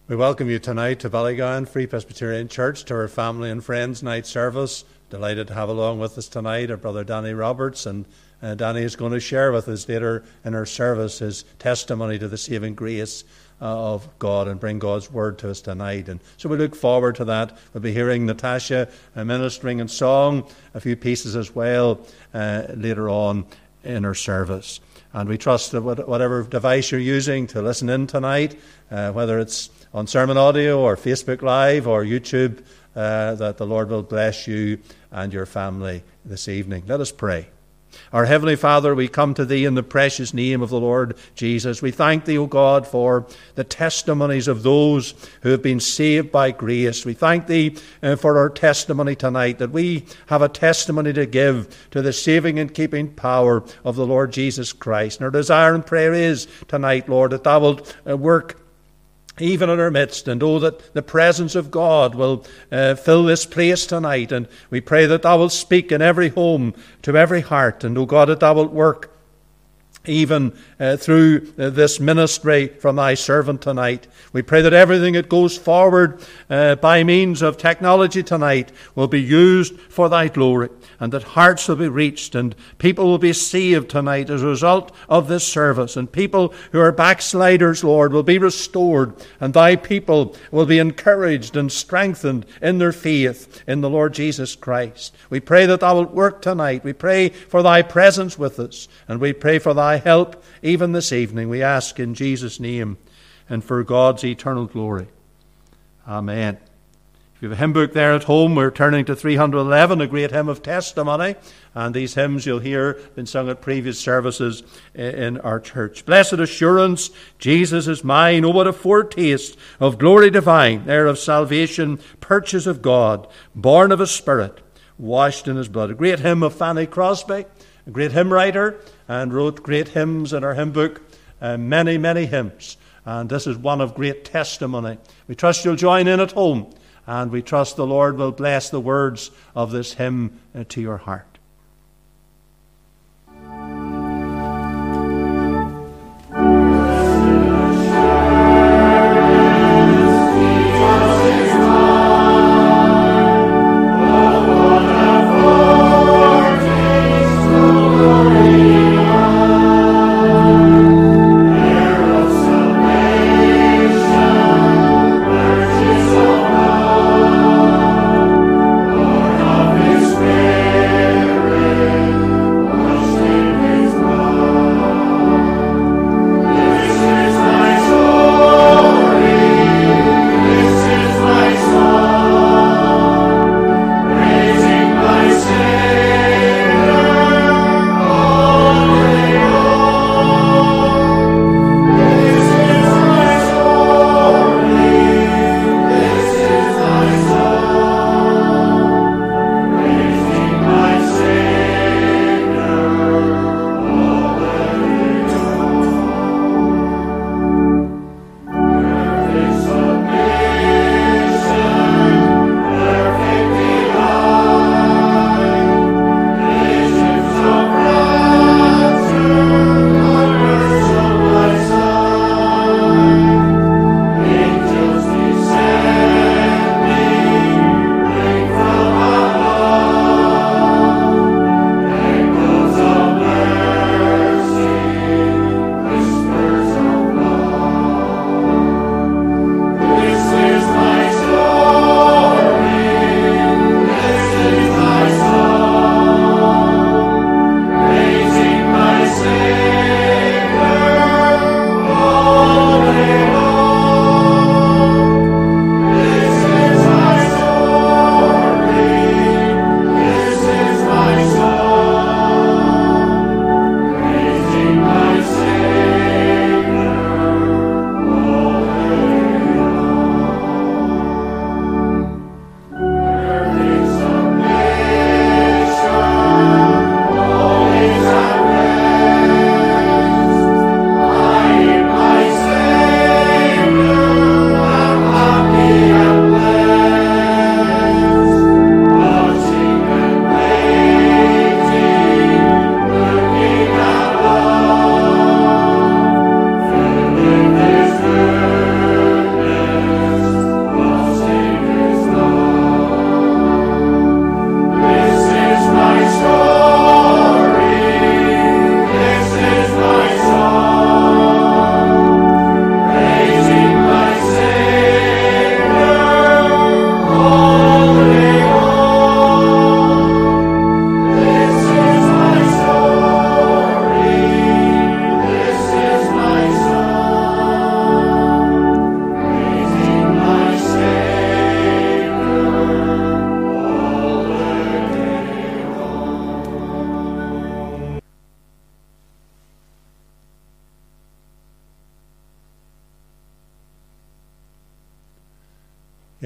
We welcome you tonight to Ballygowan Free Presbyterian Church, to our family and friends night service. Delighted to have along with us tonight our brother Danny Roberts, and Danny is going to share with us later in our service his testimony to the saving grace of God and bring God's word to us tonight. And so we look forward to that. We'll be hearing Natasha ministering in song, a few pieces as well later on in our service. And we trust that whatever device you're using to listen in tonight, whether it's on sermon audio or Facebook Live or YouTube, that the Lord will bless you and your family this evening. Let us pray. Our Heavenly Father, we come to Thee in the precious name of the Lord Jesus. We thank Thee, O God, for the testimonies of those who have been saved by grace. We thank Thee for our testimony tonight, that we have a testimony to give to the saving and keeping power of the Lord Jesus Christ. And our desire and prayer is tonight, Lord, that Thou wilt work even in our midst, and that the presence of God will fill this place tonight. And we pray that Thou wilt speak in every home, to every heart, and, O God, that Thou wilt work even through this ministry from Thy servant tonight. We pray that everything that goes forward by means of technology tonight will be used for Thy glory, and that hearts will be reached and people will be saved tonight as a result of this service. And people who are backsliders, Lord, will be restored, and Thy people will be encouraged and strengthened in their faith in the Lord Jesus Christ. We pray that Thou wilt work tonight. We pray for Thy presence with us, and we pray for Thy help even this evening. We ask in Jesus' name and for God's eternal glory. Amen. If you have a hymn book there at home, we're turning to 311, a great hymn of testimony. And these hymns you'll hear been sung at previous services in our church. Blessed assurance, Jesus is mine. Oh, what a foretaste of glory divine, heir of salvation, purchase of God, born of His Spirit, washed in His blood. A great hymn of Fanny Crosby, a great hymn writer, and wrote great hymns in our hymn book, many, many hymns. And this is one of great testimony. We trust you'll join in at home, and we trust the Lord will bless the words of this hymn to your heart. Spirit.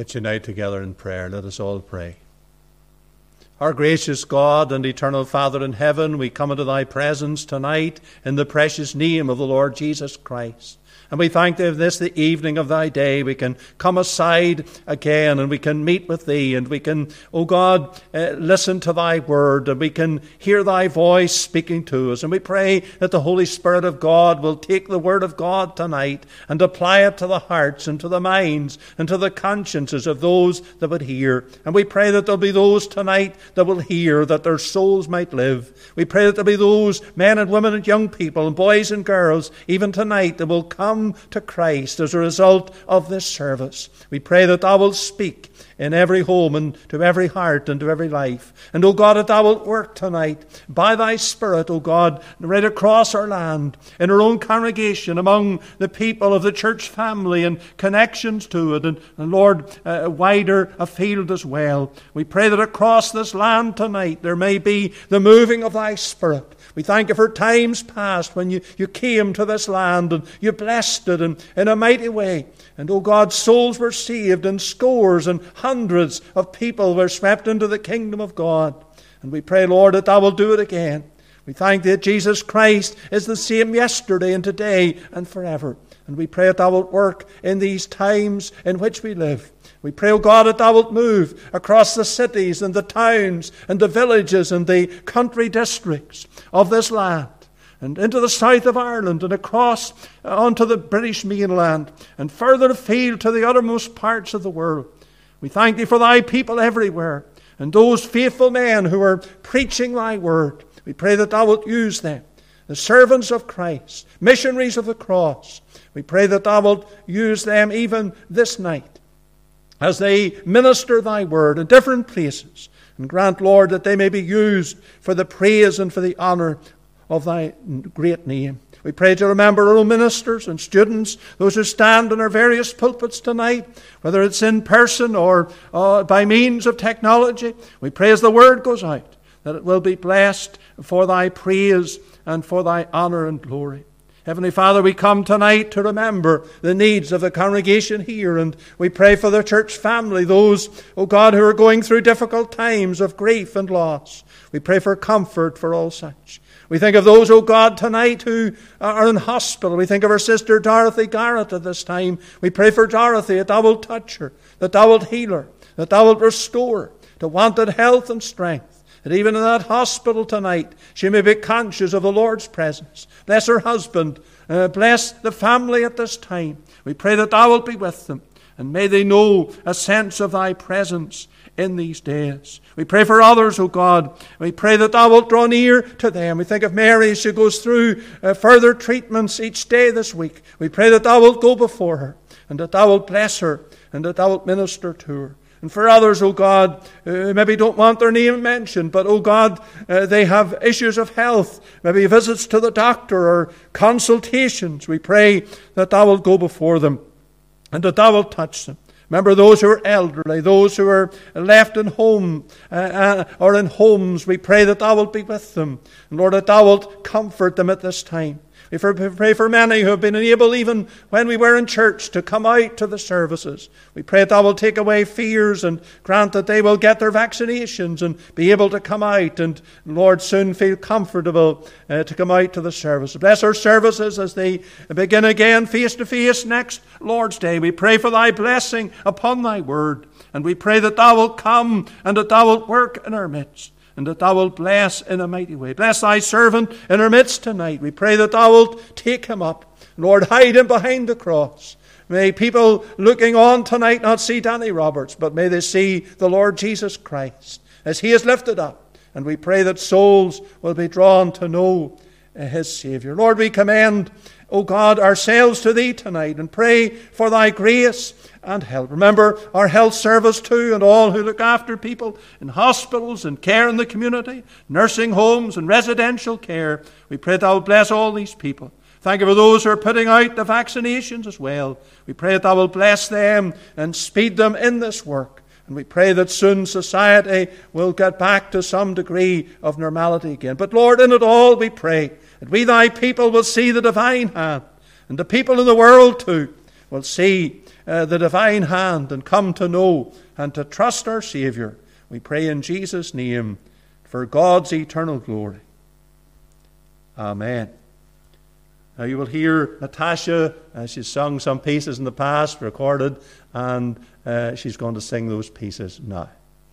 Let's unite together in prayer. Let us all pray. Our gracious God and eternal Father in heaven, we come into thy presence tonight in the precious name of the Lord Jesus Christ. And we thank thee of this, the evening of thy day. We can come aside again and we can meet with thee and we can, O God, listen to thy word and we can hear thy voice speaking to us. And we pray that the Holy Spirit of God will take the word of God tonight and apply it to the hearts and to the minds and to the consciences of those that would hear. And we pray that there'll be those tonight that will hear, that their souls might live. We pray that there'll be those men and women and young people and boys and girls, even tonight, that will come to Christ as a result of this service. We pray that thou wilt speak in every home and to every heart and to every life. And, O God, that thou wilt work tonight by thy Spirit, O God, right across our land, in our own congregation, among the people of the church family and connections to it, and Lord, wider afield as well. We pray that across this land tonight there may be the moving of thy Spirit. We thank you for times past when you came to this land and you blessed it in a mighty way. And, oh God, souls were saved and scores and hundreds of people were swept into the kingdom of God. And we pray, Lord, that thou wilt do it again. We thank thee that Jesus Christ is the same yesterday and today and forever. And we pray that thou wilt work in these times in which we live. We pray, O God, that thou wilt move across the cities and the towns and the villages and the country districts of this land and into the south of Ireland and across onto the British mainland and further afield to the uttermost parts of the world. We thank thee for thy people everywhere and those faithful men who are preaching thy word. We pray that thou wilt use them, the servants of Christ, missionaries of the cross. We pray that thou wilt use them even this night as they minister thy word in different places. And grant, Lord, that they may be used for the praise and for the honor of thy great name. We pray to remember our own ministers and students, those who stand in our various pulpits tonight, whether it's in person or by means of technology. We pray as the word goes out that it will be blessed for thy praise and for thy honor and glory. Heavenly Father, we come tonight to remember the needs of the congregation here, and we pray for the church family, those, O God, who are going through difficult times of grief and loss. We pray for comfort for all such. We think of those, O God, tonight who are in hospital. We think of our sister Dorothy Garrett at this time. We pray for Dorothy, that thou wilt touch her, that thou wilt heal her, that thou wilt restore her to wanted health and strength. That even in that hospital tonight, she may be conscious of the Lord's presence. Bless her husband. Bless the family at this time. We pray that thou wilt be with them. And may they know a sense of thy presence in these days. We pray for others, O God. We pray that thou wilt draw near to them. We think of Mary as she goes through further treatments each day this week. We pray that thou wilt go before her, and that thou wilt bless her, and that thou wilt minister to her. And for others, O God, maybe don't want their name mentioned, but, O God, they have issues of health, maybe visits to the doctor or consultations. We pray that thou wilt go before them and that thou wilt touch them. Remember those who are elderly, those who are left in home or in homes. We pray that thou wilt be with them. And Lord, that thou wilt comfort them at this time. We pray for many who have been unable, even when we were in church, to come out to the services. We pray that thou will take away fears and grant that they will get their vaccinations and be able to come out and, Lord, soon feel comfortable to come out to the services. Bless our services as they begin again face-to-face next Lord's Day. We pray for thy blessing upon thy word. And we pray that thou wilt come and that thou wilt work in our midst. And that thou wilt bless in a mighty way. Bless thy servant in our midst tonight. We pray that thou wilt take him up. Lord, hide him behind the cross. May people looking on tonight not see Danny Roberts, but may they see the Lord Jesus Christ as he is lifted up. And we pray that souls will be drawn to know his Savior. Lord, we commend, O God, ourselves to thee tonight and pray for thy grace and help. Remember our health service too, and all who look after people in hospitals and care in the community, nursing homes and residential care. We pray thou wilt bless all these people. Thank you for those who are putting out the vaccinations as well. We pray that thou wilt bless them and speed them in this work. And we pray that soon society will get back to some degree of normality again. But Lord, in it all we pray that we thy people will see the divine hand, and the people in the world too will see the divine hand and come to know and to trust our Saviour. We pray in Jesus' name for God's eternal glory. Amen. Now you will hear Natasha, she's sung some pieces in the past, recorded, and she's going to sing those pieces now.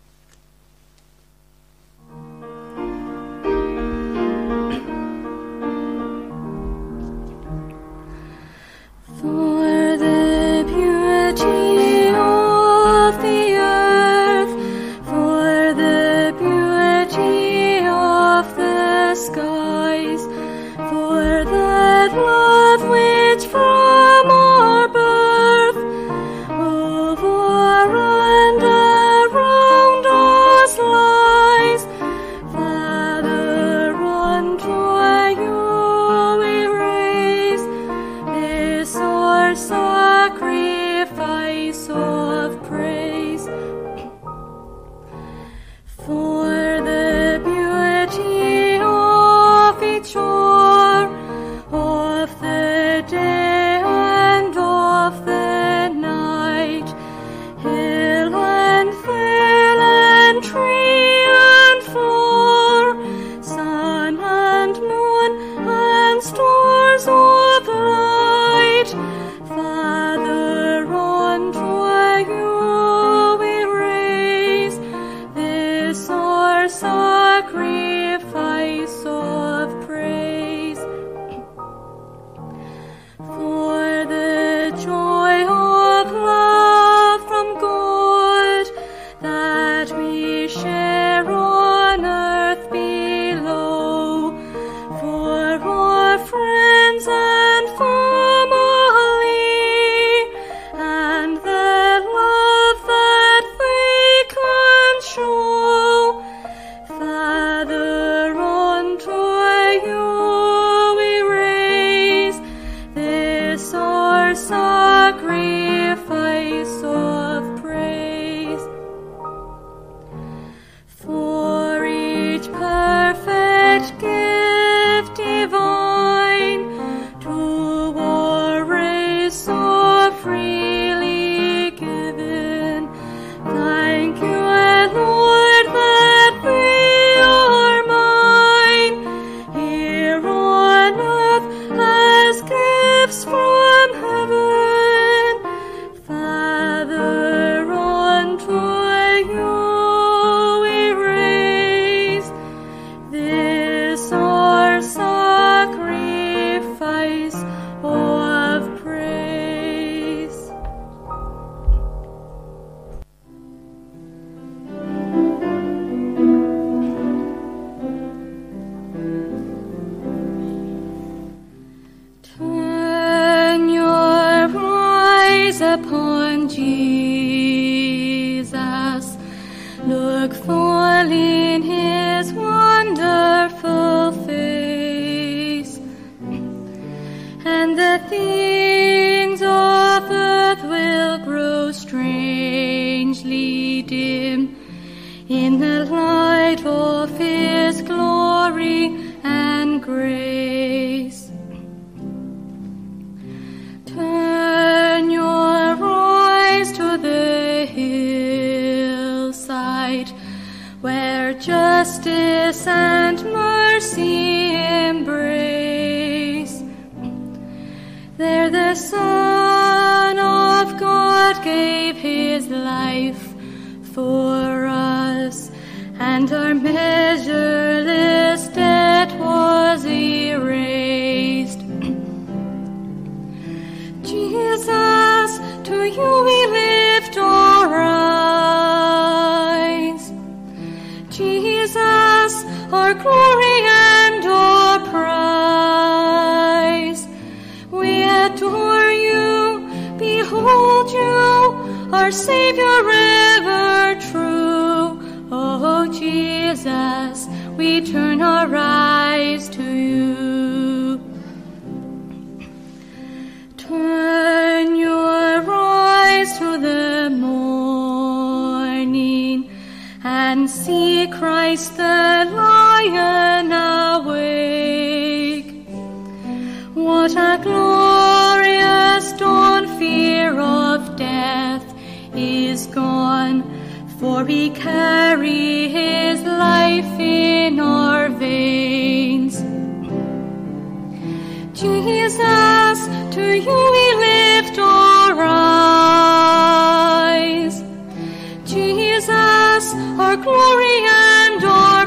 For the beauty of the earth, for the beauty of the skies, for that love which from our birth over and around us lies, Father, unto you we raise this our sacrifice of praise. For the beauty of each hour of the day and of the night, hill and vale and tree and floor, sun and moon and stars of light, Father, unto you we raise this our sacrifice of praise. For the joy of love from God that we share on earth below, for our friends and family, and the love that they can show, Father, unto you we raise this our sacrifice of praise. For each perfect gift divine to our race so freely given, thank you, Lord, that we are mine here on earth as gifts from heaven. Father, unto you we raise this our sacrifice of praise. Turn your eyes upon Jesus, look full in his wonderful face, and the things of earth will grow strangely dim in the light of his glory and grace. Turn your eyes to the hillside, where justice and mercy embrace. There the Son of God gave his life for us, and our measureless debt was erased. Jesus, to you we lift our eyes. Jesus, our glory and our prize. We adore you, behold you, our Savior ever true. Oh Jesus, we turn our eyes to you. Turn your eyes to the morning and see Christ the Lion awake. What a glorious dawn feels death is gone, for we carry his life in our veins. Jesus, to you we lift our eyes. Jesus, our glory and our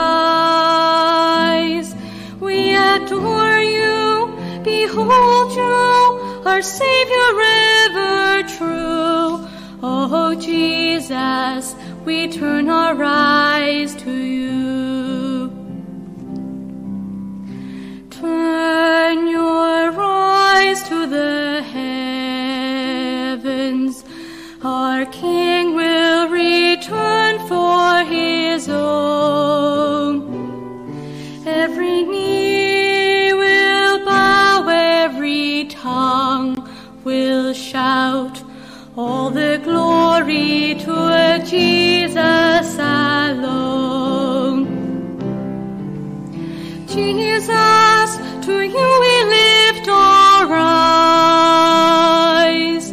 prize. We adore you, behold you, our Savior ever true. Oh Jesus, we turn our eyes to you. Turn your eyes to the heavens. Our King will return for his own. Every knee will bow, every tongue will shout, all the glory to Jesus alone. Jesus, to you we lift our eyes.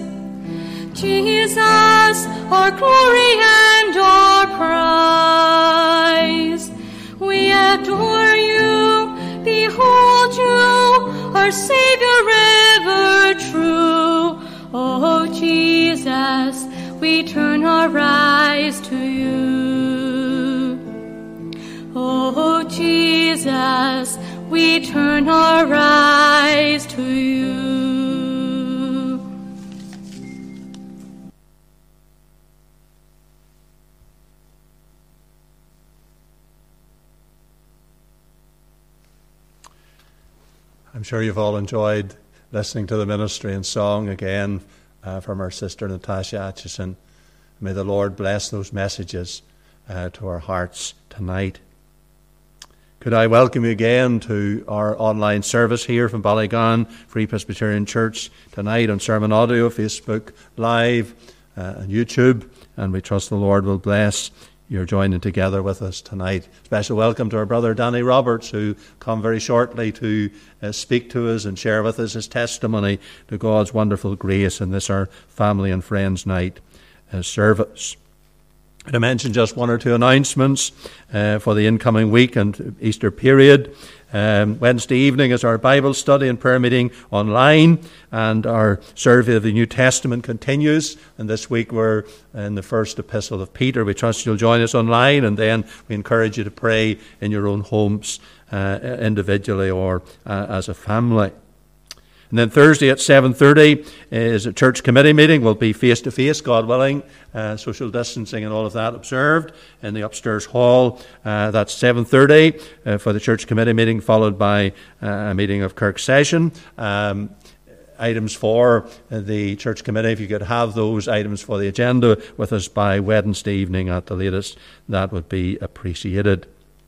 Jesus, our glory and our prize. We adore you, behold you, our Savior ever true. Oh Jesus, we turn our eyes to you. Oh Jesus, we turn our eyes to you. I'm sure you've all enjoyed listening to the ministry and song again from our sister Natasha Atchison. May the Lord bless those messages to our hearts tonight. Could I welcome you again to our online service here from Ballygon Free Presbyterian Church tonight on Sermon Audio, Facebook Live and YouTube. And we trust the Lord will bless your joining together with us tonight. Special welcome to our brother Danny Roberts, who come very shortly to speak to us and share with us his testimony to God's wonderful grace in this our family and friends night service. To mention just one or two announcements for the incoming week and Easter period. Wednesday evening is our Bible study and prayer meeting online, and our survey of the New Testament continues. And this week we're in the first epistle of Peter. We trust you'll join us online, and then we encourage you to pray in your own homes, individually or as a family. And then Thursday at 7:30 is a church committee meeting. We'll be face-to-face, God willing, social distancing and all of that observed in the upstairs hall. That's 7:30 for the church committee meeting, followed by a meeting of Kirk Session. Items for the church committee, if you could have those items for the agenda with us by Wednesday evening at the latest, that would be appreciated.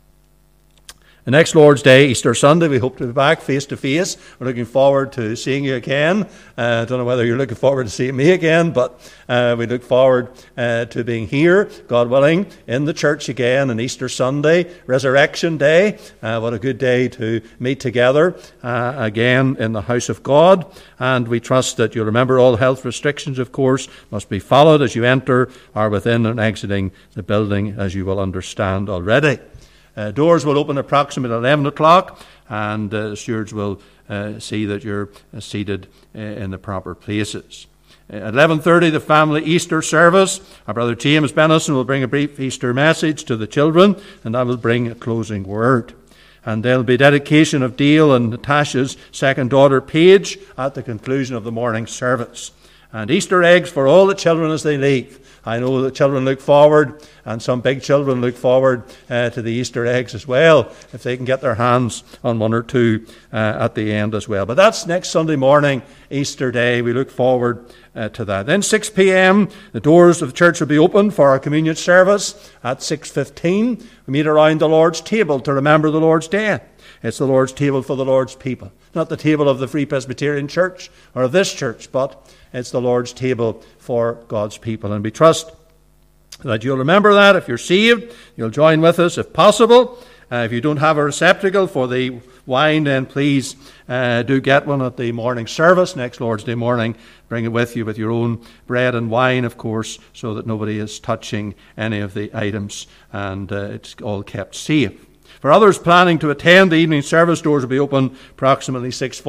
The next Lord's Day, Easter Sunday, we hope to be back face-to-face. We're looking forward to seeing you again. I don't know whether you're looking forward to seeing me again, but we look forward to being here, God willing, in the church again on Easter Sunday, Resurrection Day. What a good day to meet together again in the house of God. And we trust that you'll remember all health restrictions, of course, must be followed as you enter or within and exiting the building, as you will understand already. Doors will open approximately 11 o'clock, and stewards will see that you're seated in the proper places. At 11:30, the family Easter service. Our brother James Bennison will bring a brief Easter message to the children, and I will bring a closing word. And there'll be dedication of Dale and Natasha's second daughter, Paige, at the conclusion of the morning service. And Easter eggs for all the children as they leave. I know that children look forward, and some big children look forward to the Easter eggs as well, if they can get their hands on one or two at the end as well. But that's next Sunday morning, Easter Day. We look forward to that. Then 6 p.m., the doors of the church will be open for our communion service at 6:15. We meet around the Lord's table to remember the Lord's death. It's the Lord's table for the Lord's people. Not the table of the Free Presbyterian Church or of this church, but it's the Lord's table for God's people. And we trust that you'll remember that. If you're saved, you'll join with us if possible. If you don't have a receptacle for the wine, then please do get one at the morning service next Lord's Day morning. Bring it with you with your own bread and wine, of course, so that nobody is touching any of the items, and it's all kept safe. For others planning to attend the evening service, doors will be open approximately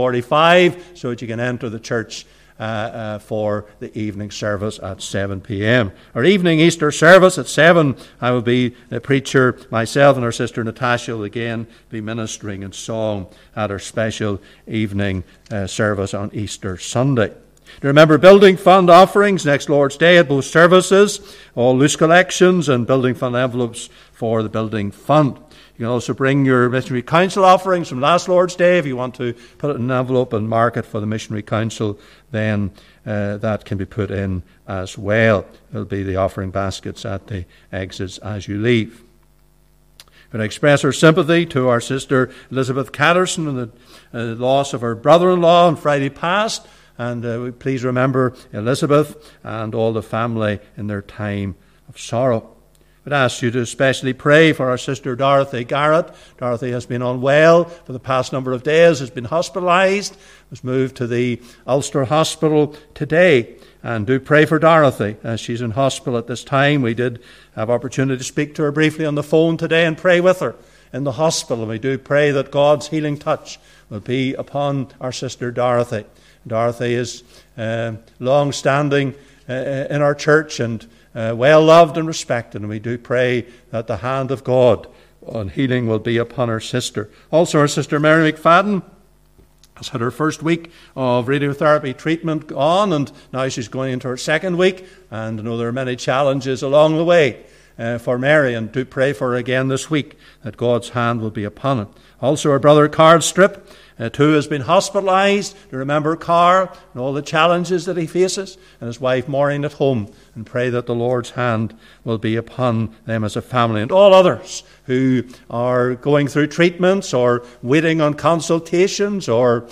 6:45, so that you can enter the church for the evening service at 7 p.m. Our evening Easter service at 7, I will be the preacher. Myself and our sister Natasha will again be ministering in song at our special evening service on Easter Sunday. Remember building fund offerings next Lord's Day at both services, all loose collections and building fund envelopes for the building fund. You can also bring your missionary council offerings from last Lord's Day. If you want to put it in an envelope and mark it for the missionary council, then that can be put in as well. There'll be the offering baskets at the exits as you leave. We express our sympathy to our sister Elizabeth Catterson and the loss of her brother-in-law on Friday past. And please remember Elizabeth and all the family in their time of sorrow. I'd ask you to especially pray for our sister Dorothy Garrett. Dorothy has been unwell for the past number of days, has been hospitalised, was moved to the Ulster Hospital today. And do pray for Dorothy as she's in hospital at this time. We did have opportunity to speak to her briefly on the phone today and pray with her in the hospital. And we do pray that God's healing touch will be upon our sister Dorothy. Dorothy is long-standing in our church and well loved and respected, and we do pray that the hand of God on healing will be upon our sister. Also, our sister Mary McFadden has had her first week of radiotherapy treatment on, and now she's going into her second week, and I know there are many challenges along the way for Mary, and do pray for her again this week that God's hand will be upon her. Also, our brother Carl Strip, too, has been hospitalised. To remember Carl and all the challenges that he faces, and his wife Maureen at home, and pray that the Lord's hand will be upon them as a family, and all others who are going through treatments or waiting on consultations or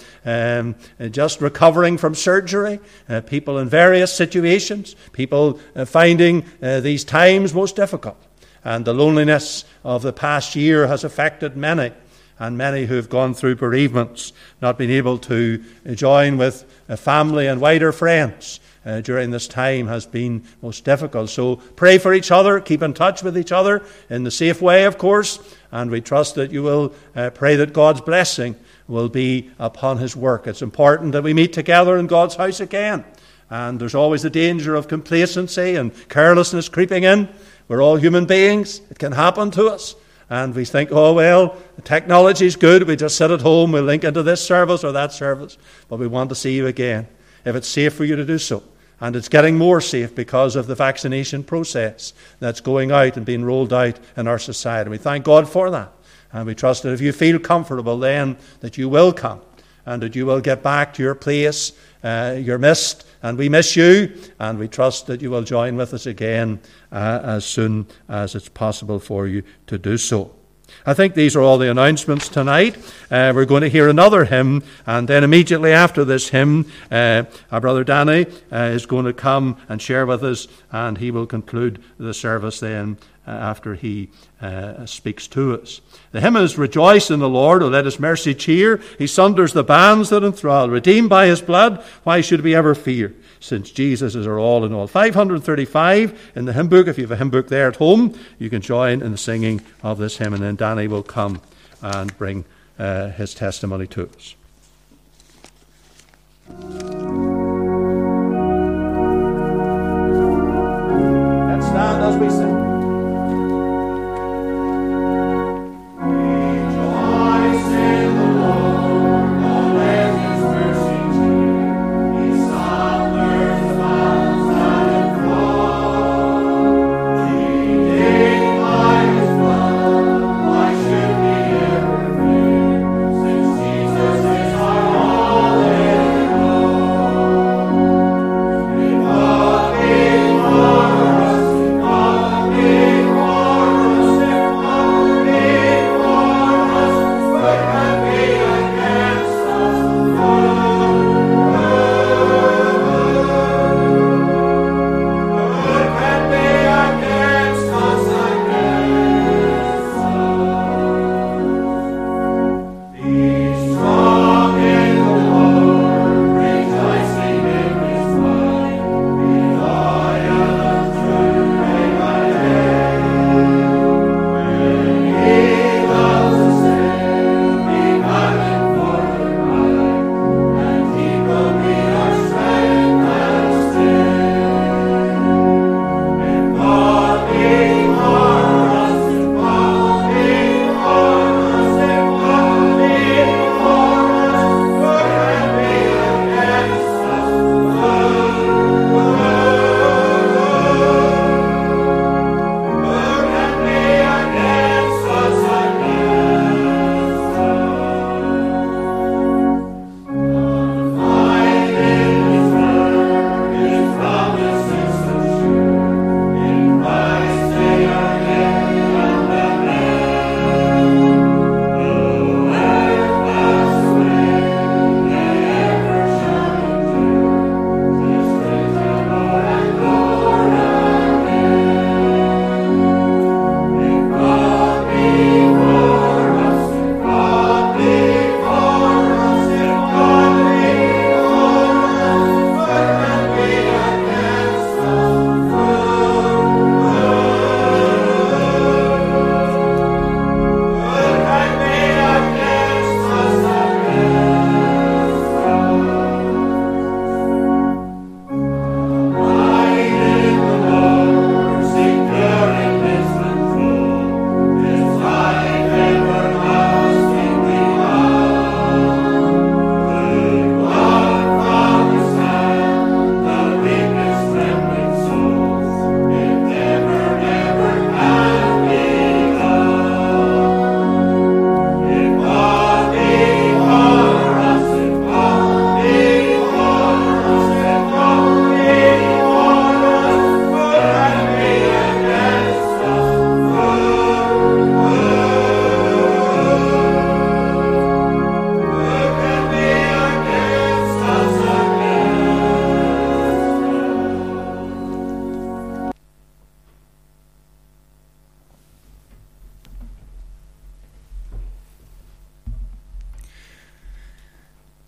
just recovering from surgery, people in various situations, people finding these times most difficult. And the loneliness of the past year has affected many, and many who have gone through bereavements, not being able to join with family and wider friends during this time has been most difficult. So pray for each other, keep in touch with each other in the safe way, of course, and we trust that you will pray that God's blessing will be upon his work. It's important that we meet together in God's house again, and there's always the danger of complacency and carelessness creeping in. We're all human beings. It can happen to us. And we think, oh, well, the technology's good. We just sit at home. We'll link into this service or that service. But we want to see you again, if it's safe for you to do so. And it's getting more safe because of the vaccination process that's going out and being rolled out in our society. We thank God for that. And we trust that if you feel comfortable then, that you will come and that you will get back to your place. You're missed, and we miss you, and we trust that you will join with us again as soon as it's possible for you to do so. I think these are all the announcements tonight. We're going to hear another hymn, and then immediately after this hymn, our brother Danny is going to come and share with us, and he will conclude the service then after he speaks to us. The hymn is Rejoice in the Lord, O let his mercy cheer. He sunders the bands that enthrall. Redeemed by his blood, why should we ever fear? Since Jesus is our all in all. 535 in the hymn book. If you have a hymn book there at home, you can join in the singing of this hymn, and then Danny will come and bring his testimony to us. Let's stand as we sing.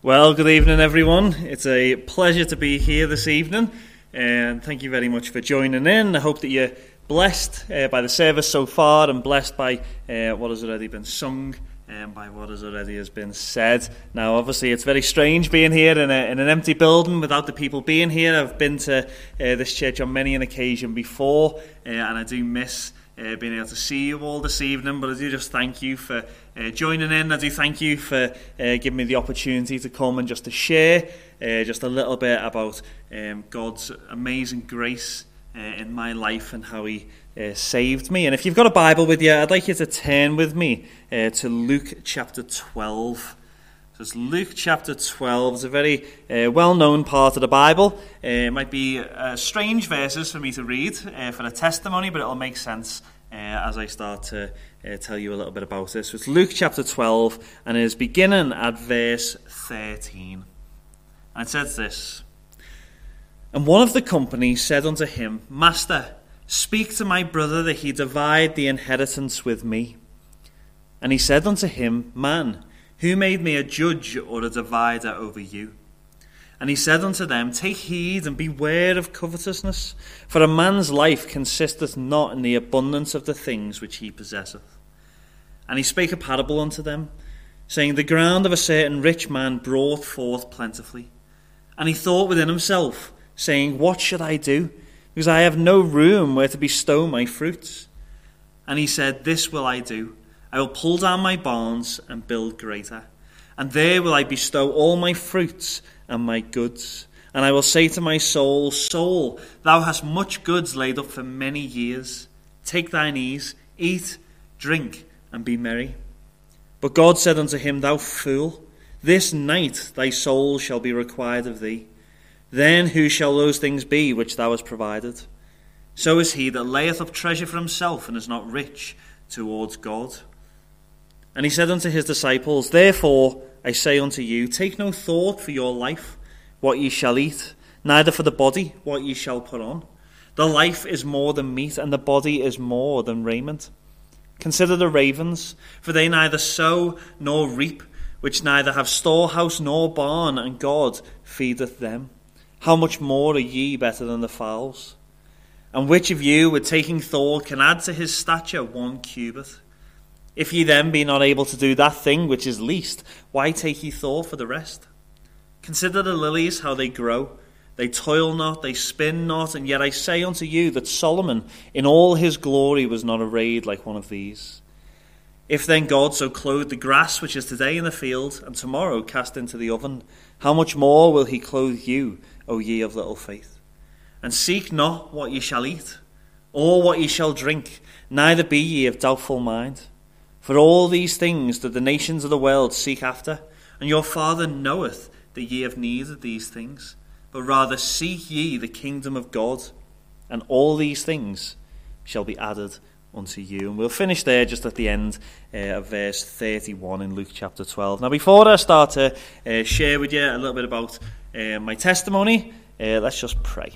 Well, good evening, everyone. It's a pleasure to be here this evening, and thank you very much for joining in. I hope that you're blessed by the service so far and blessed by what has already been sung and by what has already been said. Now, obviously, it's very strange being here in an empty building without the people being here. I've been to this church on many an occasion before, and I do miss being able to see you all this evening, but I do just thank you for joining in. I do thank you for giving me the opportunity to come and just to share just a little bit about God's amazing grace in my life and how He saved me. And if you've got a Bible with you, I'd like you to turn with me to Luke chapter 12. So it's Luke chapter 12. It's a very well-known part of the Bible. It might be strange verses for me to read for a testimony, but it'll make sense as I start to tell you a little bit about this. So it's Luke chapter 12, and it is beginning at verse 13. And it says this: "And one of the company said unto him, Master, speak to my brother that he divide the inheritance with me. And he said unto him, Man, who made me a judge or a divider over you? And he said unto them, Take heed and beware of covetousness, for a man's life consisteth not in the abundance of the things which he possesseth. And he spake a parable unto them, saying, The ground of a certain rich man brought forth plentifully. And he thought within himself, saying, What should I do? Because I have no room where to bestow my fruits. And he said, This will I do. I will pull down my barns and build greater. And there will I bestow all my fruits and my goods. And I will say to my soul, Soul, thou hast much goods laid up for many years. Take thine ease, eat, drink, and be merry. But God said unto him, Thou fool, this night thy soul shall be required of thee. Then who shall those things be which thou hast provided? So is he that layeth up treasure for himself and is not rich towards God. And he said unto his disciples, Therefore I say unto you, take no thought for your life, what ye shall eat, neither for the body, what ye shall put on. The life is more than meat, and the body is more than raiment. Consider the ravens, for they neither sow nor reap, which neither have storehouse nor barn, and God feedeth them. How much more are ye better than the fowls? And which of you, with taking thought, can add to his stature 1 cubit? If ye then be not able to do that thing which is least, why take ye thought for the rest? Consider the lilies, how they grow. They toil not, they spin not, and yet I say unto you that Solomon in all his glory was not arrayed like one of these. If then God so clothe the grass which is today in the field, and tomorrow cast into the oven, how much more will he clothe you, O ye of little faith? And seek not what ye shall eat, or what ye shall drink, neither be ye of doubtful mind. For all these things do the nations of the world seek after, and your Father knoweth that ye have need of these things. But rather seek ye the kingdom of God, and all these things shall be added unto you." And we'll finish there just at the end of verse 31 in Luke chapter 12. Now, before I start to share with you a little bit about my testimony, let's just pray.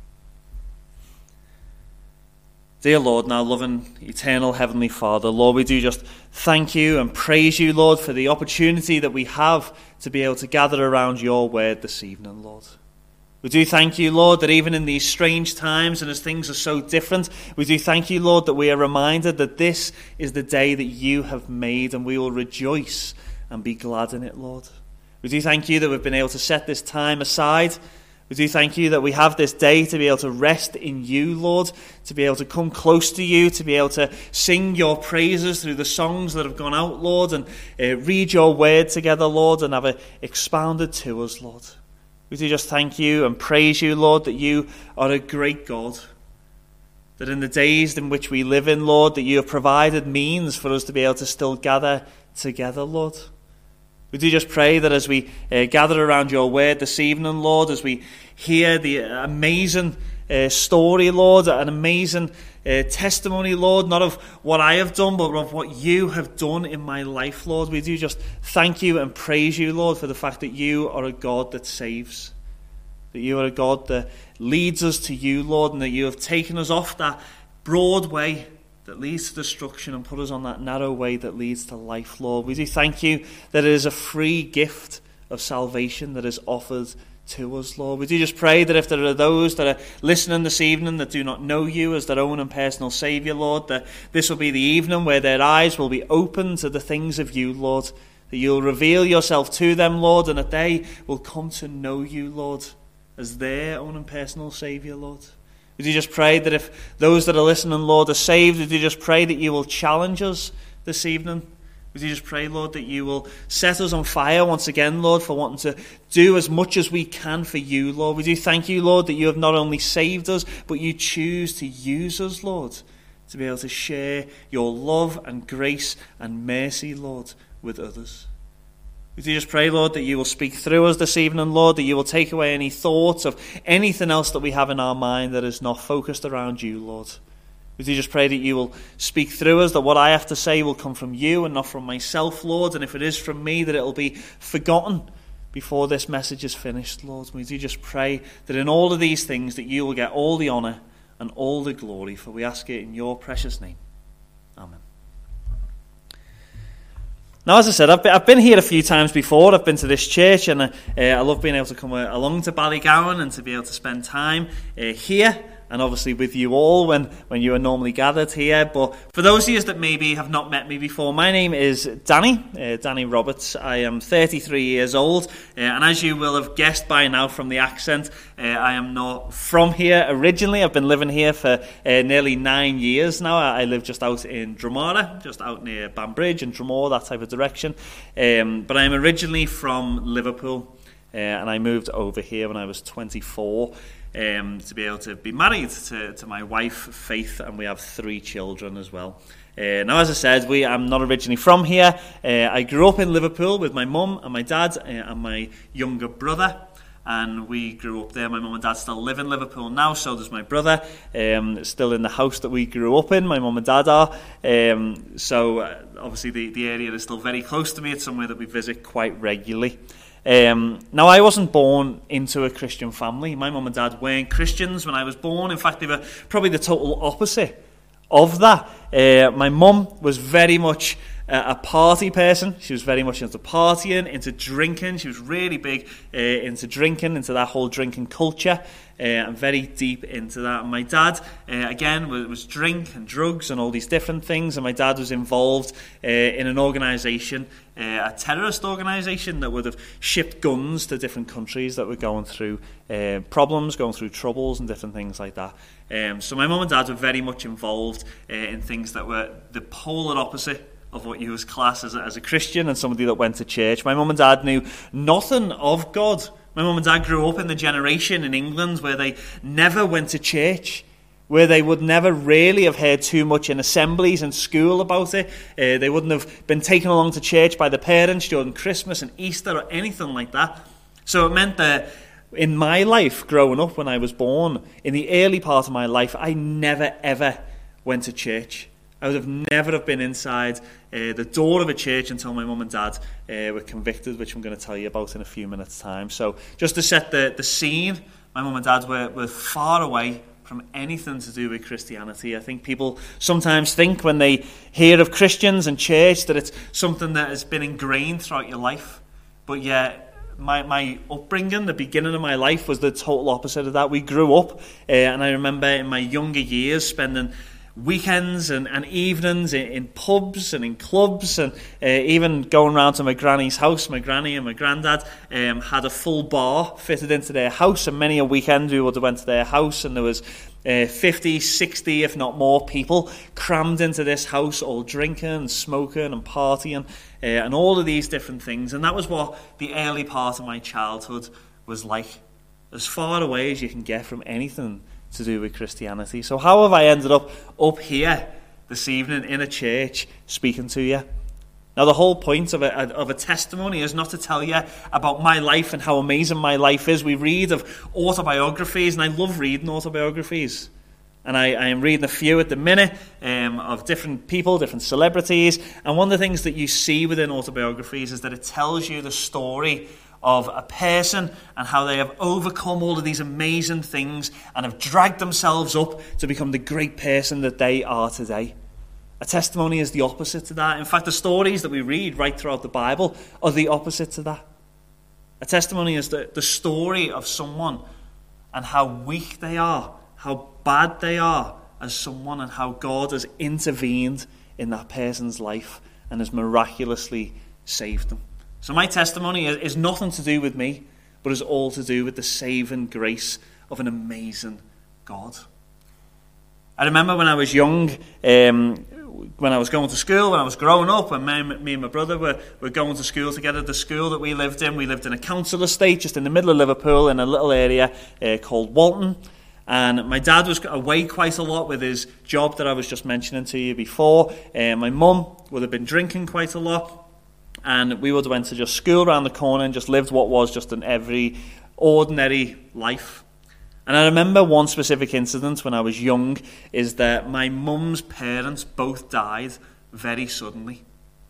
Dear Lord, now loving, eternal Heavenly Father, Lord, we do just thank you and praise you, Lord, for the opportunity that we have to be able to gather around your word this evening, Lord. We do thank you, Lord, that even in these strange times and as things are so different, we do thank you, Lord, that we are reminded that this is the day that you have made and we will rejoice and be glad in it, Lord. We do thank you that we've been able to set this time aside. We do thank you that we have this day to be able to rest in you, Lord, to be able to come close to you, to be able to sing your praises through the songs that have gone out, Lord, and read your word together, Lord, and have it expounded to us, Lord. We do just thank you and praise you, Lord, that you are a great God, that in the days in which we live in, Lord, that you have provided means for us to be able to still gather together, Lord. We do just pray that as we gather around your word this evening, Lord, as we hear the amazing story, Lord, an amazing testimony, Lord, not of what I have done, but of what you have done in my life, Lord. We do just thank you and praise you, Lord, for the fact that you are a God that saves, that you are a God that leads us to you, Lord, and that you have taken us off that broad way that leads to destruction and put us on that narrow way that leads to life, Lord. We do thank you that it is a free gift of salvation that is offered to us, Lord. We do just pray that if there are those that are listening this evening that do not know you as their own and personal Saviour, Lord, that this will be the evening where their eyes will be open to the things of you, Lord, that you'll reveal yourself to them, Lord, and that they will come to know you, Lord, as their own and personal Saviour, Lord. We do just pray that if those that are listening, Lord, are saved, we do just pray that you will challenge us this evening. We do just pray, Lord, that you will set us on fire once again, Lord, for wanting to do as much as we can for you, Lord. We do thank you, Lord, that you have not only saved us, but you choose to use us, Lord, to be able to share your love and grace and mercy, Lord, with others. We do just pray, Lord, that you will speak through us this evening, Lord, that you will take away any thoughts of anything else that we have in our mind that is not focused around you, Lord. We do just pray that you will speak through us, that what I have to say will come from you and not from myself, Lord, and if it is from me, that it will be forgotten before this message is finished, Lord. We do just pray that in all of these things that you will get all the honour and all the glory, for we ask it in your precious name. Amen. Now, as I said, I've been here a few times before. I've been to this church, and I love being able to come along to Ballygowan and to be able to spend time here, and obviously with you all when you are normally gathered here. But for those of you that maybe have not met me before, my name is Danny Roberts. I am 33 years old, and as you will have guessed by now from the accent, I am not from here originally. I've been living here for nearly 9 years now. I live just out in Dromara, just out near Banbridge and Dromore, that type of direction. But I am originally from Liverpool, and I moved over here when I was 24. To be able to be married to my wife, Faith, and we have 3 children as well. Now, as I said, I'm not originally from here. I grew up in Liverpool with my mum and my dad and my younger brother, and we grew up there. My mum and dad still live in Liverpool now, so does my brother, still in the house that we grew up in. My mum and dad are. Obviously the area is still very close to me. It's somewhere that we visit quite regularly. Now, I wasn't born into a Christian family. My mum and dad weren't Christians when I was born. In fact, they were probably the total opposite of that. My mum was very much a party person. She was very much into partying, into drinking. She was really big into drinking, into that whole drinking culture, and very deep into that. And my dad, again, was drink and drugs and all these different things. And my dad was involved in an organisation, a terrorist organisation that would have shipped guns to different countries that were going through problems, going through troubles and different things like that. So my mum and dad were very much involved in things that were the polar opposite of what you was classed as a Christian and somebody that went to church. My mum and dad knew nothing of God. My mum and dad grew up in the generation in England where they never went to church, where they would never really have heard too much in assemblies and school about it. They wouldn't have been taken along to church by the parents during Christmas and Easter or anything like that. So it meant that in my life, growing up when I was born, in the early part of my life, I never ever went to church. I would have never have been inside the door of a church until my mum and dad were convicted, which I'm going to tell you about in a few minutes' time. So just to set the scene, my mum and dad were far away from anything to do with Christianity. I think people sometimes think when they hear of Christians and church that it's something that has been ingrained throughout your life. But yet, my upbringing, the beginning of my life, was the total opposite of that. We grew up, and I remember in my younger years spending weekends and evenings in pubs and in clubs, and even going round to my granny's house. My granny and my granddad had a full bar fitted into their house, and many a weekend we would have went to their house, and there was 50, 60, if not more people crammed into this house, all drinking and smoking and partying and all of these different things. And that was what the early part of my childhood was like, as far away as you can get from anything to do with Christianity. So how have I ended up here this evening in a church speaking to you? Now, the whole point of a testimony is not to tell you about my life and how amazing my life is. We read of autobiographies, and I love reading autobiographies. And I am reading a few at the minute of different people, different celebrities. And one of the things that you see within autobiographies is that it tells you the story of a person and how they have overcome all of these amazing things and have dragged themselves up to become the great person that they are today. A testimony is the opposite to that. In fact, the stories that we read right throughout the Bible are the opposite to that. A testimony is the story of someone and how weak they are, how bad they are as someone, and how God has intervened in that person's life and has miraculously saved them. So my testimony is nothing to do with me, but is all to do with the saving grace of an amazing God. I remember when I was young, when I was going to school, when I was growing up, and me and my brother were going to school together. The school that we lived in a council estate just in the middle of Liverpool in a little area called Walton. And my dad was away quite a lot with his job that I was just mentioning to you before. My mum would have been drinking quite a lot. And we would have went to just school around the corner and just lived what was just an every ordinary life. And I remember one specific incident when I was young is that my mum's parents both died very suddenly.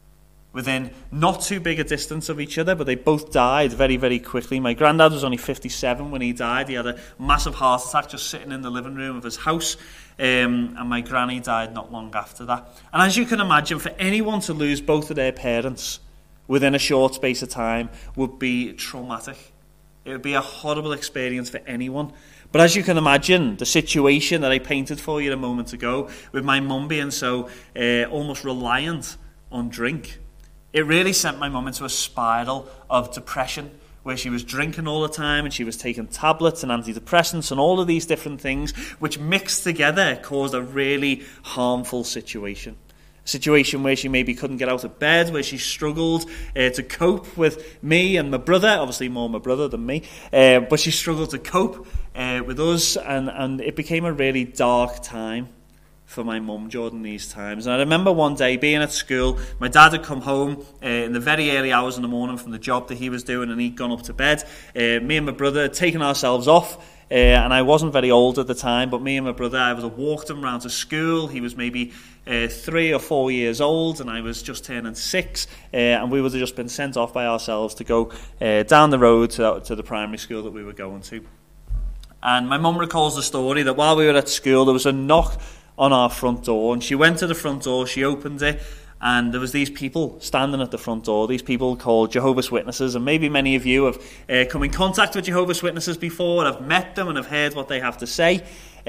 Within not too big a distance of each other, but they both died very, very quickly. My granddad was only 57 when he died. He had a massive heart attack just sitting in the living room of his house. And my granny died not long after that. And as you can imagine, for anyone to lose both of their parents within a short space of time would be traumatic. It would be a horrible experience for anyone. But as you can imagine, the situation that I painted for you a moment ago, with my mum being so almost reliant on drink, it really sent my mum into a spiral of depression, where she was drinking all the time and she was taking tablets and antidepressants and all of these different things, which mixed together caused a really harmful situation. A situation where she maybe couldn't get out of bed, where she struggled to cope with me and my brother, obviously more my brother than me, but she struggled to cope with us, and it became a really dark time for my mum during these times. And I remember one day being at school, my dad had come home in the very early hours in the morning from the job that he was doing, and he'd gone up to bed. Me and my brother had taken ourselves off, and I wasn't very old at the time, but me and my brother, I would have walked him round to school. He was maybe 3 or 4 years old, and I was just turning 6, and we would have just been sent off by ourselves to go down the road to the primary school that we were going to. And my mum recalls the story that while we were at school, there was a knock on our front door, and she went to the front door, she opened it, and there was these people standing at the front door, these people called Jehovah's Witnesses, and maybe many of you have come in contact with Jehovah's Witnesses before, and have met them and have heard what they have to say.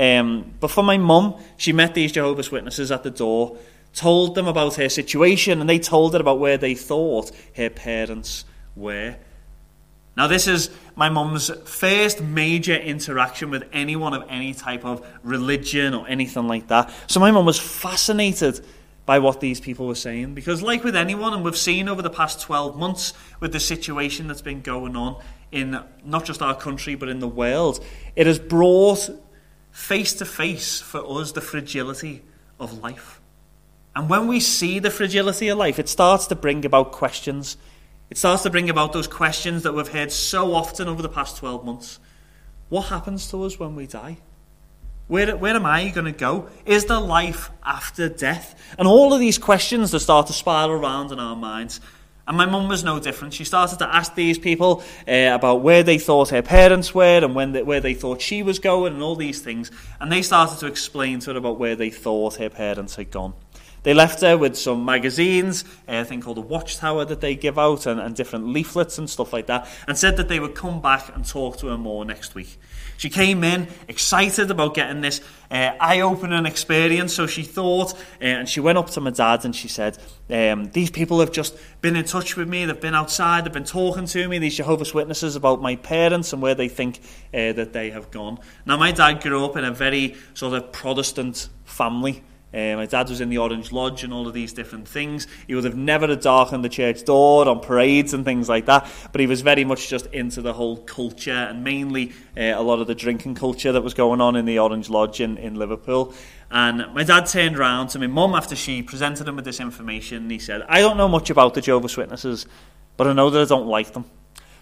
But for my mum, she met these Jehovah's Witnesses at the door, told them about her situation, and they told her about where they thought her parents were. Now, this is my mum's first major interaction with anyone of any type of religion or anything like that. So my mum was fascinated by what these people were saying, because like with anyone, and we've seen over the past 12 months with the situation that's been going on in not just our country but in the world, it has brought face to face for us the fragility of life. And when we see the fragility of life, it starts to bring about questions. It starts to bring about those questions that we've heard so often over the past 12 months. What happens to us when we die? Where am I going to go? Is there life after death? And all of these questions that start to spiral around in our minds. And my mum was no different. She started to ask these people about where they thought her parents were and where they thought she was going and all these things. And they started to explain to her about where they thought her parents had gone. They left her with some magazines, a thing called a Watchtower that they give out, and different leaflets and stuff like that, and said that they would come back and talk to her more next week. She came in excited about getting this eye-opening experience, so she thought, and she went up to my dad and she said, these people have just been in touch with me, they've been outside, they've been talking to me, these Jehovah's Witnesses, about my parents and where they think that they have gone. Now, my dad grew up in a very sort of Protestant family. My dad was in the Orange Lodge and all of these different things. He would have never darkened the church door on parades and things like that, but he was very much just into the whole culture, and mainly a lot of the drinking culture that was going on in the Orange Lodge in Liverpool. And my dad turned round to my mum after she presented him with this information, and he said, I don't know much about the Jehovah's Witnesses, but I know that I don't like them.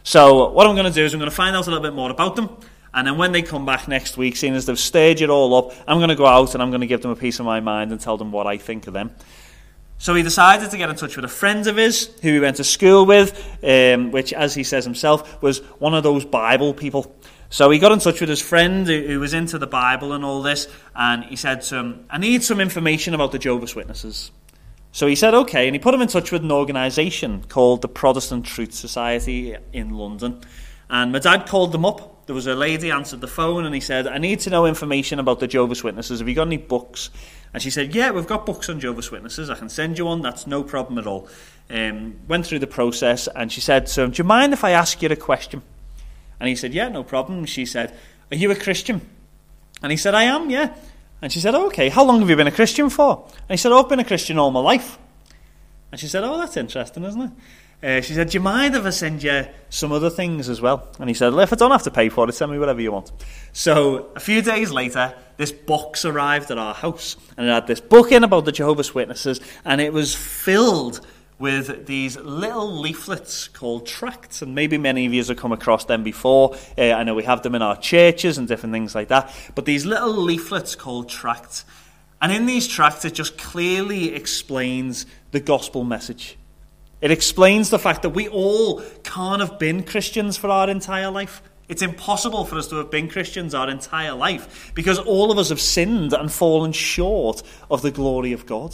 So what I'm going to do is I'm going to find out a little bit more about them. And then when they come back next week, seeing as they've stirred it all up, I'm going to go out and I'm going to give them a piece of my mind and tell them what I think of them. So he decided to get in touch with a friend of his who he went to school with, which, as he says himself, was one of those Bible people. So he got in touch with his friend who was into the Bible and all this, and he said to him, I need some information about the Jehovah's Witnesses. So he said, okay, and he put him in touch with an organisation called the Protestant Truth Society in London. And my dad called them up. There was a lady answered the phone, and he said, I need to know information about the Jehovah's Witnesses. Have you got any books? And she said, yeah, we've got books on Jehovah's Witnesses. I can send you one. That's no problem at all. Went through the process, and she said, so do you mind if I ask you a question? And he said, yeah, no problem. She said, are you a Christian? And he said, I am, yeah. And she said, oh, okay, how long have you been a Christian for? And he said, oh, I've been a Christian all my life. And she said, oh, that's interesting, isn't it? She said, do you mind if I send you some other things as well? And he said, well, if I don't have to pay for it, send me whatever you want. So a few days later, this box arrived at our house. And it had this book in about the Jehovah's Witnesses. And it was filled with these little leaflets called tracts, and maybe many of you have come across them before. I know we have them in our churches and different things like that, but these little leaflets called tracts. And in these tracts, it just clearly explains the gospel message. It explains the fact that we all can't have been Christians for our entire life. It's impossible for us to have been Christians our entire life, because all of us have sinned and fallen short of the glory of God.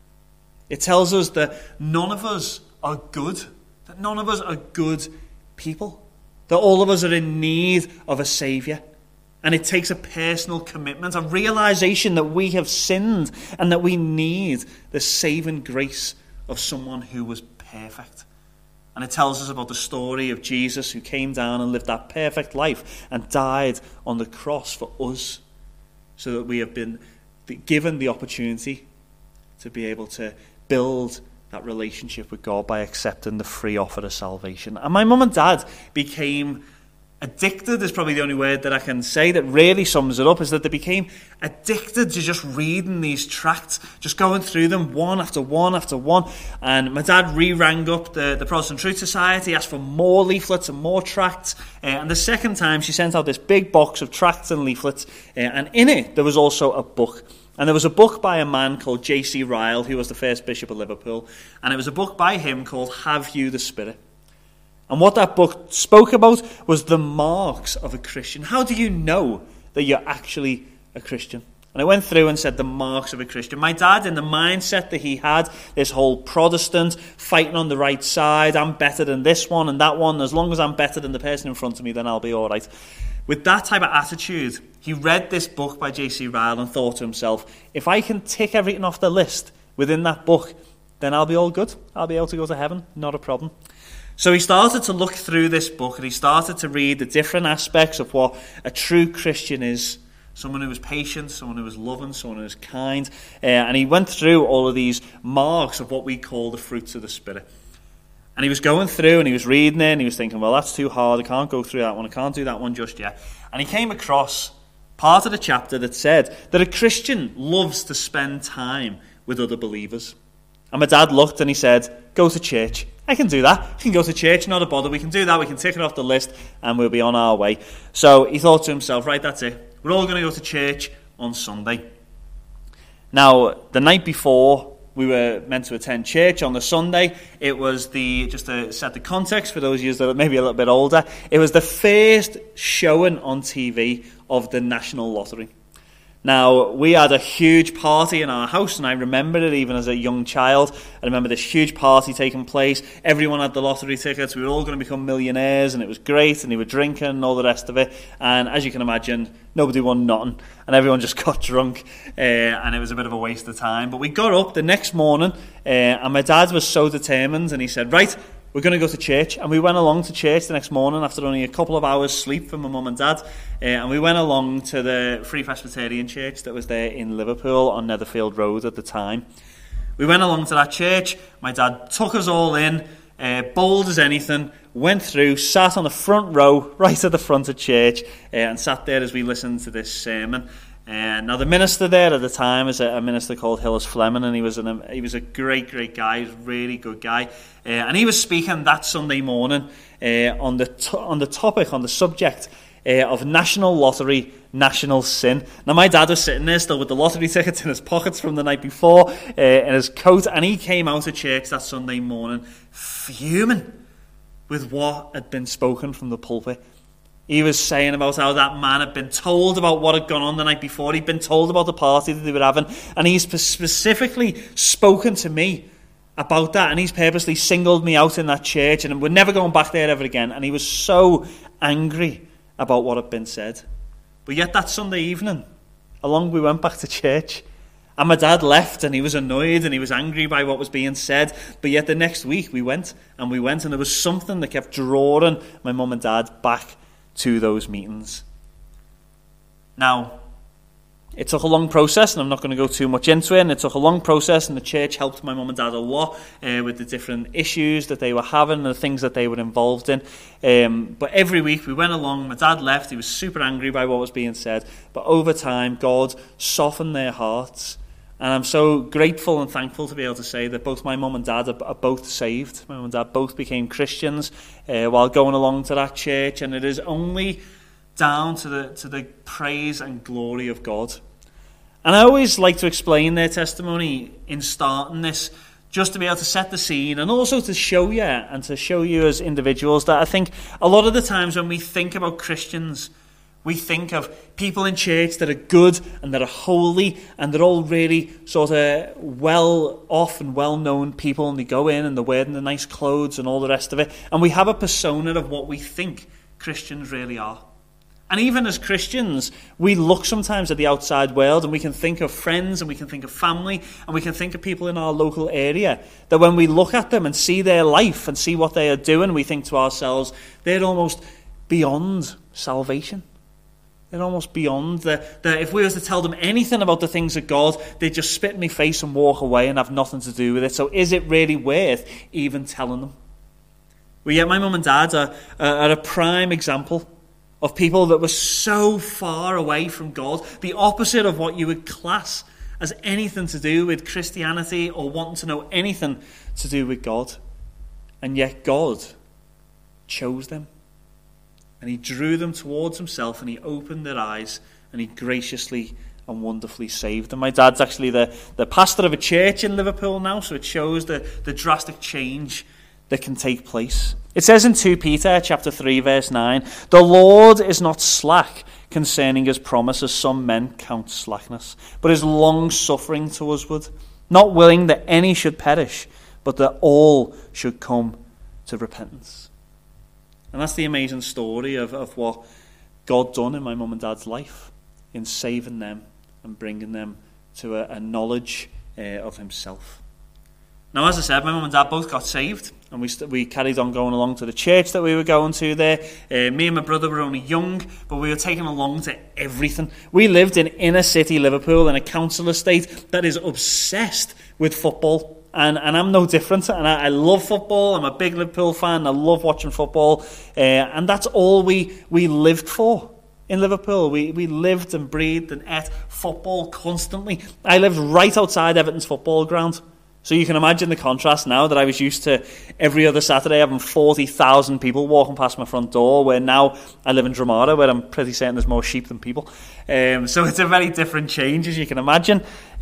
It tells us that none of us are good, that none of us are good people, that all of us are in need of a Saviour. And it takes a personal commitment, a realisation that we have sinned and that we need the saving grace of someone who was perfect. And it tells us about the story of Jesus, who came down and lived that perfect life and died on the cross for us, so that we have been given the opportunity to be able to build that relationship with God by accepting the free offer of salvation. And my mum and dad became addicted, is probably the only word that I can say that really sums it up, is that they became addicted to just reading these tracts, just going through them one after one after one. And my dad rang up the Protestant Truth Society, asked for more leaflets and more tracts. And the second time she sent out this big box of tracts and leaflets, and in it there was also a book. And there was a book by a man called J.C. Ryle, who was the first Bishop of Liverpool. And it was a book by him called Have You the Spirit? And what that book spoke about was the marks of a Christian. How do you know that you're actually a Christian? And I went through and said the marks of a Christian. My dad, in the mindset that he had, this whole Protestant, fighting on the right side, I'm better than this one and that one, as long as I'm better than the person in front of me, then I'll be all right. With that type of attitude, he read this book by J.C. Ryle and thought to himself, if I can tick everything off the list within that book, then I'll be all good. I'll be able to go to heaven, not a problem. So he started to look through this book, and he started to read the different aspects of what a true Christian is. Someone who is patient, someone who is loving, someone who is kind. And he went through all of these marks of what we call the fruits of the Spirit. And he was going through and he was reading it and he was thinking, well, that's too hard. I can't go through that one. I can't do that one just yet. And he came across part of the chapter that said that a Christian loves to spend time with other believers. And my dad looked and he said, go to church. I can do that. I can go to church, not a bother. We can do that. We can tick it off the list and we'll be on our way. So he thought to himself, right, that's it. We're all going to go to church on Sunday. Now, the night before we were meant to attend church on the Sunday, it was just to set the context for those of you that are maybe a little bit older, it was the first showing on TV of the National Lottery. Now, we had a huge party in our house, and I remember it even as a young child. I remember this huge party taking place. Everyone had the lottery tickets. We were all going to become millionaires, and it was great, and they were drinking and all the rest of it. And as you can imagine, nobody won nothing, and everyone just got drunk, and it was a bit of a waste of time. But we got up the next morning, and my dad was so determined, and he said, right, we're going to go to church. And we went along to church the next morning after only a couple of hours sleep from my mum and dad. And we went along to the Free Presbyterian Church that was there in Liverpool on Netherfield Road at the time. We went along to that church. My dad took us all in, bold as anything, went through, sat on the front row, right at the front of church, and sat there as we listened to this sermon. Now the minister there at the time is a minister called Hillis Fleming, and he was a great guy. He was a really good guy, and he was speaking that Sunday morning on the subject of National Lottery, National Sin. Now my dad was sitting there still with the lottery tickets in his pockets from the night before, in his coat, and he came out of church that Sunday morning fuming with what had been spoken from the pulpit. He was saying about how that man had been told about what had gone on the night before. He'd been told about the party that they were having. And he's specifically spoken to me about that. And he's purposely singled me out in that church. And we're never going back there ever again. And he was so angry about what had been said. But yet that Sunday evening, along we went back to church. And my dad left, and he was annoyed and he was angry by what was being said. But yet the next week we went. And there was something that kept drawing my mum and dad back to those meetings. Now, it took a long process, and I'm not going to go too much into it, and it took a long process, and the church helped my mum and dad a lot with the different issues that they were having and the things that they were involved in. But every week we went along, my dad left, he was super angry by what was being said, but over time God softened their hearts. And I'm so grateful and thankful to be able to say that both my mum and dad are both saved. My mum and dad both became Christians while going along to that church, and it is only down to the praise and glory of God. And I always like to explain their testimony in starting this, just to be able to set the scene, and also to show you as individuals that I think a lot of the times when we think about Christians, we think of people in church that are good and that are holy and they're all really sort of well-off and well-known people, and they go in and they're wearing the nice clothes and all the rest of it. And we have a persona of what we think Christians really are. And even as Christians, we look sometimes at the outside world and we can think of friends and we can think of family and we can think of people in our local area that when we look at them and see their life and see what they are doing, we think to ourselves, they're almost beyond salvation. They're almost beyond that if we were to tell them anything about the things of God, they'd just spit in my face and walk away and have nothing to do with it. So is it really worth even telling them? Well, yet my mum and dad are a prime example of people that were so far away from God, the opposite of what you would class as anything to do with Christianity or wanting to know anything to do with God. And yet God chose them. And he drew them towards himself, and he opened their eyes, and he graciously and wonderfully saved them. My dad's actually the pastor of a church in Liverpool now, so it shows the drastic change that can take place. It says in 2 Peter chapter 3, verse 9, "The Lord is not slack concerning his promise, as some men count slackness, but is long-suffering to usward, not willing that any should perish, but that all should come to repentance." And that's the amazing story of what God done in my mum and dad's life, in saving them and bringing them to a knowledge of himself. Now, as I said, my mum and dad both got saved, and we carried on going along to the church that we were going to there. Me and my brother were only young, but we were taken along to everything. We lived in inner city Liverpool in a council estate that is obsessed with football. And I'm no different. And I love football. I'm a big Liverpool fan. I love watching football. And that's all we lived for in Liverpool. We lived and breathed and ate football constantly. I lived right outside Everton's football ground. So you can imagine the contrast now that I was used to every other Saturday having 40,000 people walking past my front door, where now I live in Dromara, where I'm pretty certain there's more sheep than people. So it's a very different change, as you can imagine.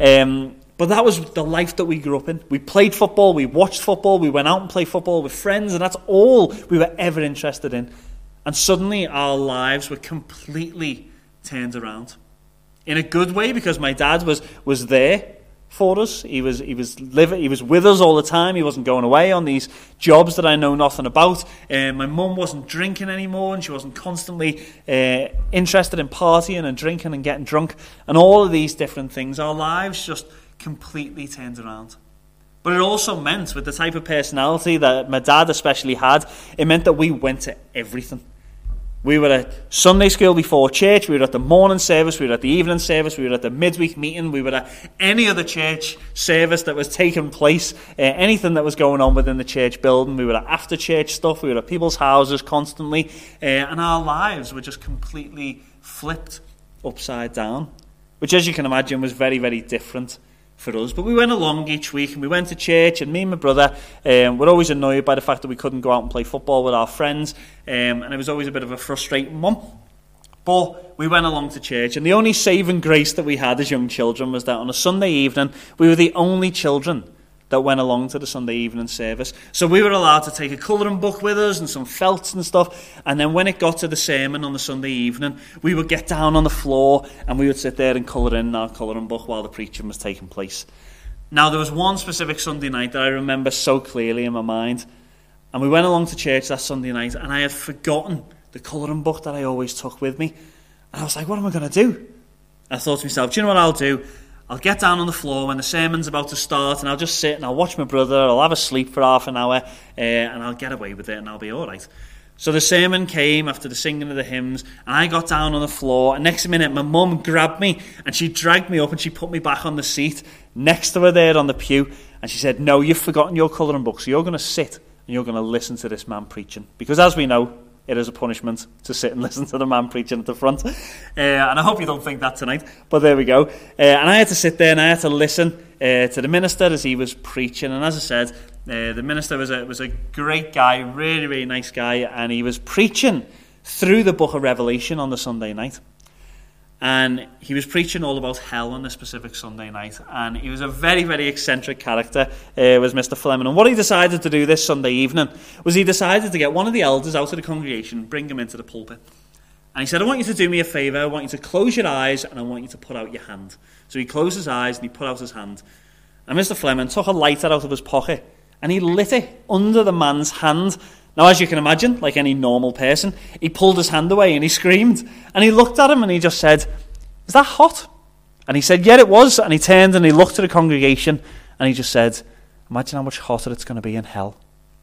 But that was the life that we grew up in. We played football, we watched football, we went out and played football with friends, and that's all we were ever interested in. And suddenly our lives were completely turned around. In a good way, because my dad was there for us. He was with us all the time. He wasn't going away on these jobs that I know nothing about. My mum wasn't drinking anymore, and she wasn't constantly interested in partying and drinking and getting drunk and all of these different things. Our lives just completely turned around. But it also meant, with the type of personality that my dad especially had, it meant that we went to everything. We were at Sunday school before church, we were at the morning service, we were at the evening service, we were at the midweek meeting, we were at any other church service that was taking place, anything that was going on within the church building. We were at after church stuff, we were at people's houses constantly, and our lives were just completely flipped upside down, which, as you can imagine, was very, very different for us. But we went along each week and we went to church, and me and my brother were always annoyed by the fact that we couldn't go out and play football with our friends, and it was always a bit of a frustrating one. But we went along to church, and the only saving grace that we had as young children was that on a Sunday evening we were the only children that went along to the Sunday evening service. So we were allowed to take a colouring book with us and some felts and stuff, and then when it got to the sermon on the Sunday evening, we would get down on the floor and we would sit there and colour in our colouring book while the preaching was taking place. Now, there was one specific Sunday night that I remember so clearly in my mind, and we went along to church that Sunday night, and I had forgotten the colouring book that I always took with me. And I was like, what am I going to do? I thought to myself, do you know what I'll do? I'll get down on the floor when the sermon's about to start, and I'll just sit and I'll watch my brother, I'll have a sleep for half an hour, and I'll get away with it and I'll be all right. So the sermon came after the singing of the hymns, and I got down on the floor, and next minute my mum grabbed me and she dragged me up and she put me back on the seat next to her there on the pew, and she said, no, you've forgotten your colouring book, so you're going to sit and you're going to listen to this man preaching. Because as we know, it is a punishment to sit and listen to the man preaching at the front. And I hope you don't think that tonight, but there we go. And I had to sit there and I had to listen to the minister as he was preaching. And as I said, the minister was a great guy, really, really nice guy, and he was preaching through the book of Revelation on the Sunday night. And he was preaching all about hell on this specific Sunday night. And he was a very, very eccentric character, was Mr. Fleming. And what he decided to do this Sunday evening was he decided to get one of the elders out of the congregation and bring him into the pulpit. And he said, I want you to do me a favour. I want you to close your eyes and I want you to put out your hand. So he closed his eyes and he put out his hand. And Mr. Fleming took a lighter out of his pocket and he lit it under the man's hand. Now, as you can imagine, like any normal person, he pulled his hand away and he screamed. And he looked at him and he just said, is that hot? And he said, yeah, it was. And he turned and he looked at the congregation and he just said, imagine how much hotter it's going to be in hell.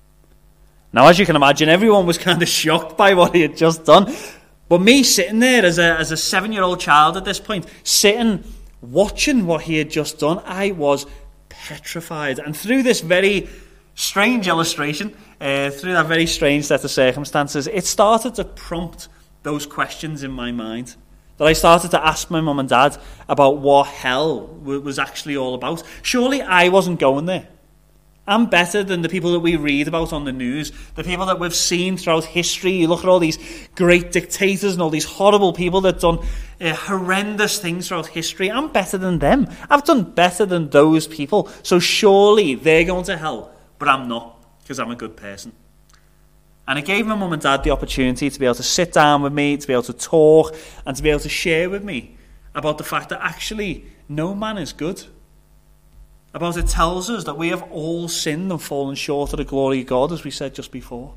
Now, as you can imagine, everyone was kind of shocked by what he had just done. But me sitting there as a 7-year-old child at this point, sitting, watching what he had just done, I was petrified. And through this very strange illustration, through that very strange set of circumstances, it started to prompt those questions in my mind. That I started to ask my mum and dad about what hell was actually all about. Surely I wasn't going there. I'm better than the people that we read about on the news, the people that we've seen throughout history. You look at all these great dictators and all these horrible people that have done horrendous things throughout history. I'm better than them. I've done better than those people. So surely they're going to hell, but I'm not, because I'm a good person. And it gave my mum and dad the opportunity to be able to sit down with me, to be able to talk, and to be able to share with me about the fact that actually no man is good. About it tells us that we have all sinned and fallen short of the glory of God, as we said just before.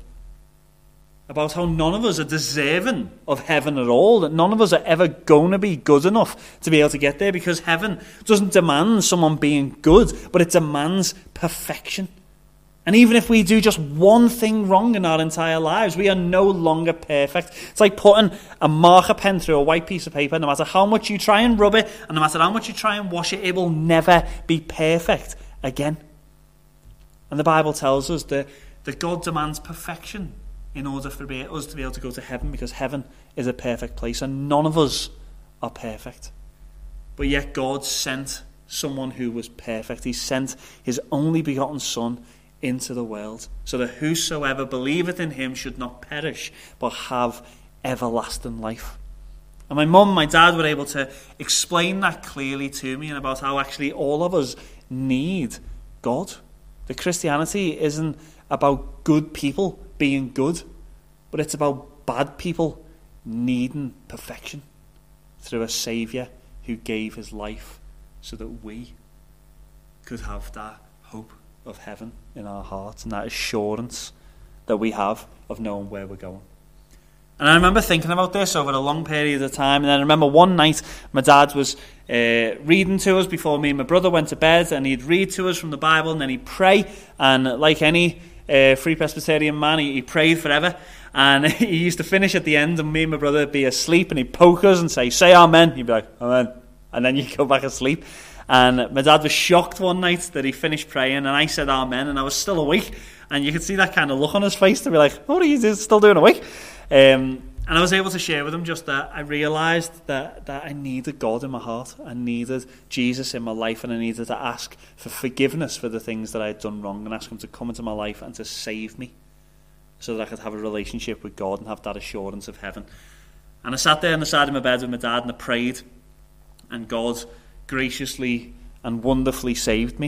About how none of us are deserving of heaven at all, that none of us are ever going to be good enough to be able to get there, because heaven doesn't demand someone being good, but it demands perfection. And even if we do just one thing wrong in our entire lives, we are no longer perfect. It's like putting a marker pen through a white piece of paper. No matter how much you try and rub it, and no matter how much you try and wash it, it will never be perfect again. And the Bible tells us that God demands perfection in order for us to be able to go to heaven, because heaven is a perfect place, and none of us are perfect. But yet God sent someone who was perfect. He sent his only begotten Son into the world, so that whosoever believeth in him should not perish, but have everlasting life. And my mum and my dad were able to explain that clearly to me, and about how actually all of us need God. That Christianity isn't about good people being good, but it's about bad people needing perfection through a Saviour who gave his life so that we could have that hope of heaven in our hearts, and that assurance that we have of knowing where we're going. And I remember thinking about this over a long period of time, and then I remember one night my dad was reading to us before me and my brother went to bed, and he'd read to us from the Bible, and then he'd pray, and like any Free Presbyterian man, he prayed forever, and he used to finish at the end, and me and my brother would be asleep, and he'd poke us and say amen. He'd be like, amen, and then you go back asleep. And my dad was shocked one night that he finished praying, and I said amen, and I was still awake, and you could see that kind of look on his face to be like, what are you still doing awake? And I was able to share with him just that I realised that I needed God in my heart, I needed Jesus in my life, and I needed to ask for forgiveness for the things that I had done wrong, and ask him to come into my life and to save me, so that I could have a relationship with God and have that assurance of heaven. And I sat there on the side of my bed with my dad, and I prayed, and God graciously and wonderfully saved me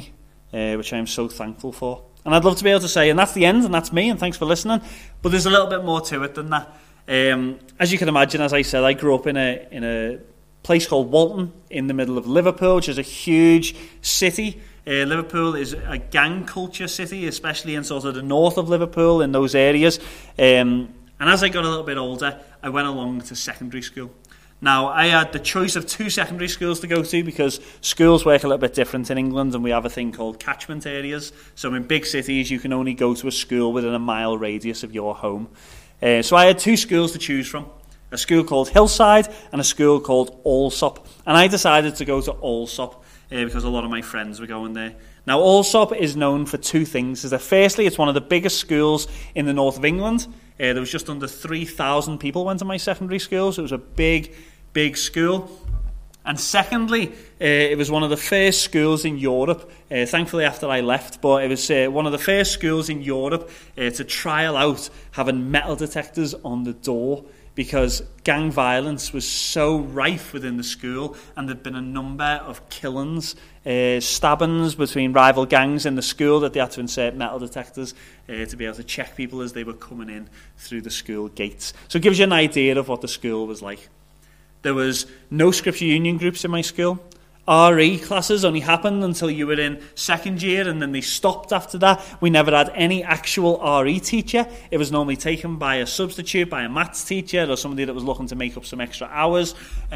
which I am so thankful for. And I'd love to be able to say, and that's the end, and that's me, and thanks for listening. But there's a little bit more to it than that. As you can imagine, as I said, I grew up in a place called Walton in the middle of Liverpool, which is a huge city. Liverpool is a gang culture city, especially in sort of the north of Liverpool, in those areas. And as I got a little bit older, I went along to secondary school. Now, I had the choice of 2 secondary schools to go to because schools work a little bit different in England, and we have a thing called catchment areas. So in big cities, you can only go to a school within a mile radius of your home. So I had 2 schools to choose from, a school called Hillside and a school called Allsop. And I decided to go to Allsop because a lot of my friends were going there. Now, Allsop is known for 2 things. Firstly, it's one of the biggest schools in the north of England. There was just under 3,000 people went to my secondary school, so it was a big school. And secondly, it was one of the first schools in Europe, thankfully after I left, but it was one of the first schools in Europe to trial out having metal detectors on the door, because gang violence was so rife within the school, and there'd been a number of killings, stabbings between rival gangs in the school, that they had to insert metal detectors to be able to check people as they were coming in through the school gates. So it gives you an idea of what the school was like. There was no Scripture Union groups in my school. RE classes only happened until you were in second year, and then they stopped after that. We never had any actual RE teacher. It was normally taken by a substitute, by a maths teacher, or somebody that was looking to make up some extra hours.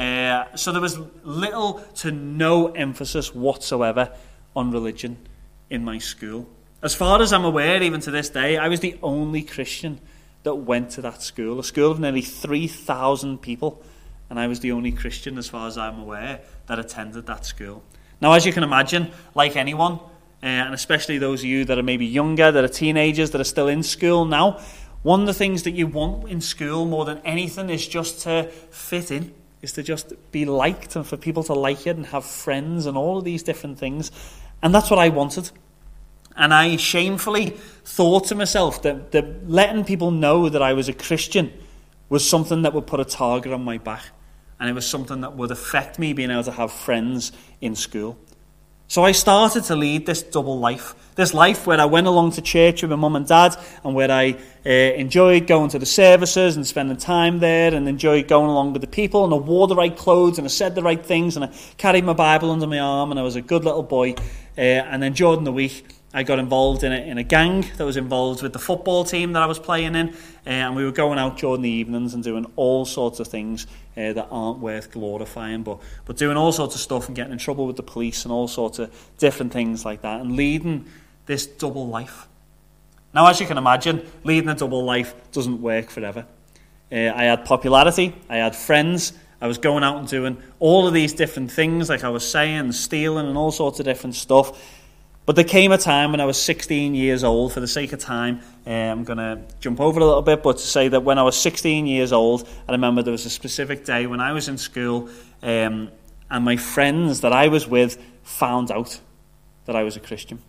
So there was little to no emphasis whatsoever on religion in my school. As far as I'm aware, even to this day, I was the only Christian that went to that school, a school of nearly 3,000 people. And I was the only Christian, as far as I'm aware, that attended that school. Now, as you can imagine, like anyone, and especially those of you that are maybe younger, that are teenagers, that are still in school now, one of the things that you want in school more than anything is just to fit in, is to just be liked, and for people to like you and have friends and all of these different things. And that's what I wanted. And I shamefully thought to myself that letting people know that I was a Christian was something that would put a target on my back. And it was something that would affect me being able to have friends in school. So I started to lead this double life. This life where I went along to church with my mum and dad, and where I enjoyed going to the services and spending time there, and enjoyed going along with the people, and I wore the right clothes, and I said the right things, and I carried my Bible under my arm, and I was a good little boy. And then during the week, I got involved in a gang that was involved with the football team that I was playing in, and we were going out during the evenings and doing all sorts of things that aren't worth glorifying, but doing all sorts of stuff and getting in trouble with the police and all sorts of different things like that, and leading this double life. Now, as you can imagine, leading a double life doesn't work forever. I had popularity, I had friends, I was going out and doing all of these different things, like I was saying, stealing and all sorts of different stuff. But there came a time when I was 16 years old. For the sake of time, I'm going to jump over a little bit, but to say that when I was 16 years old, I remember there was a specific day when I was in school, and my friends that I was with found out that I was a Christian.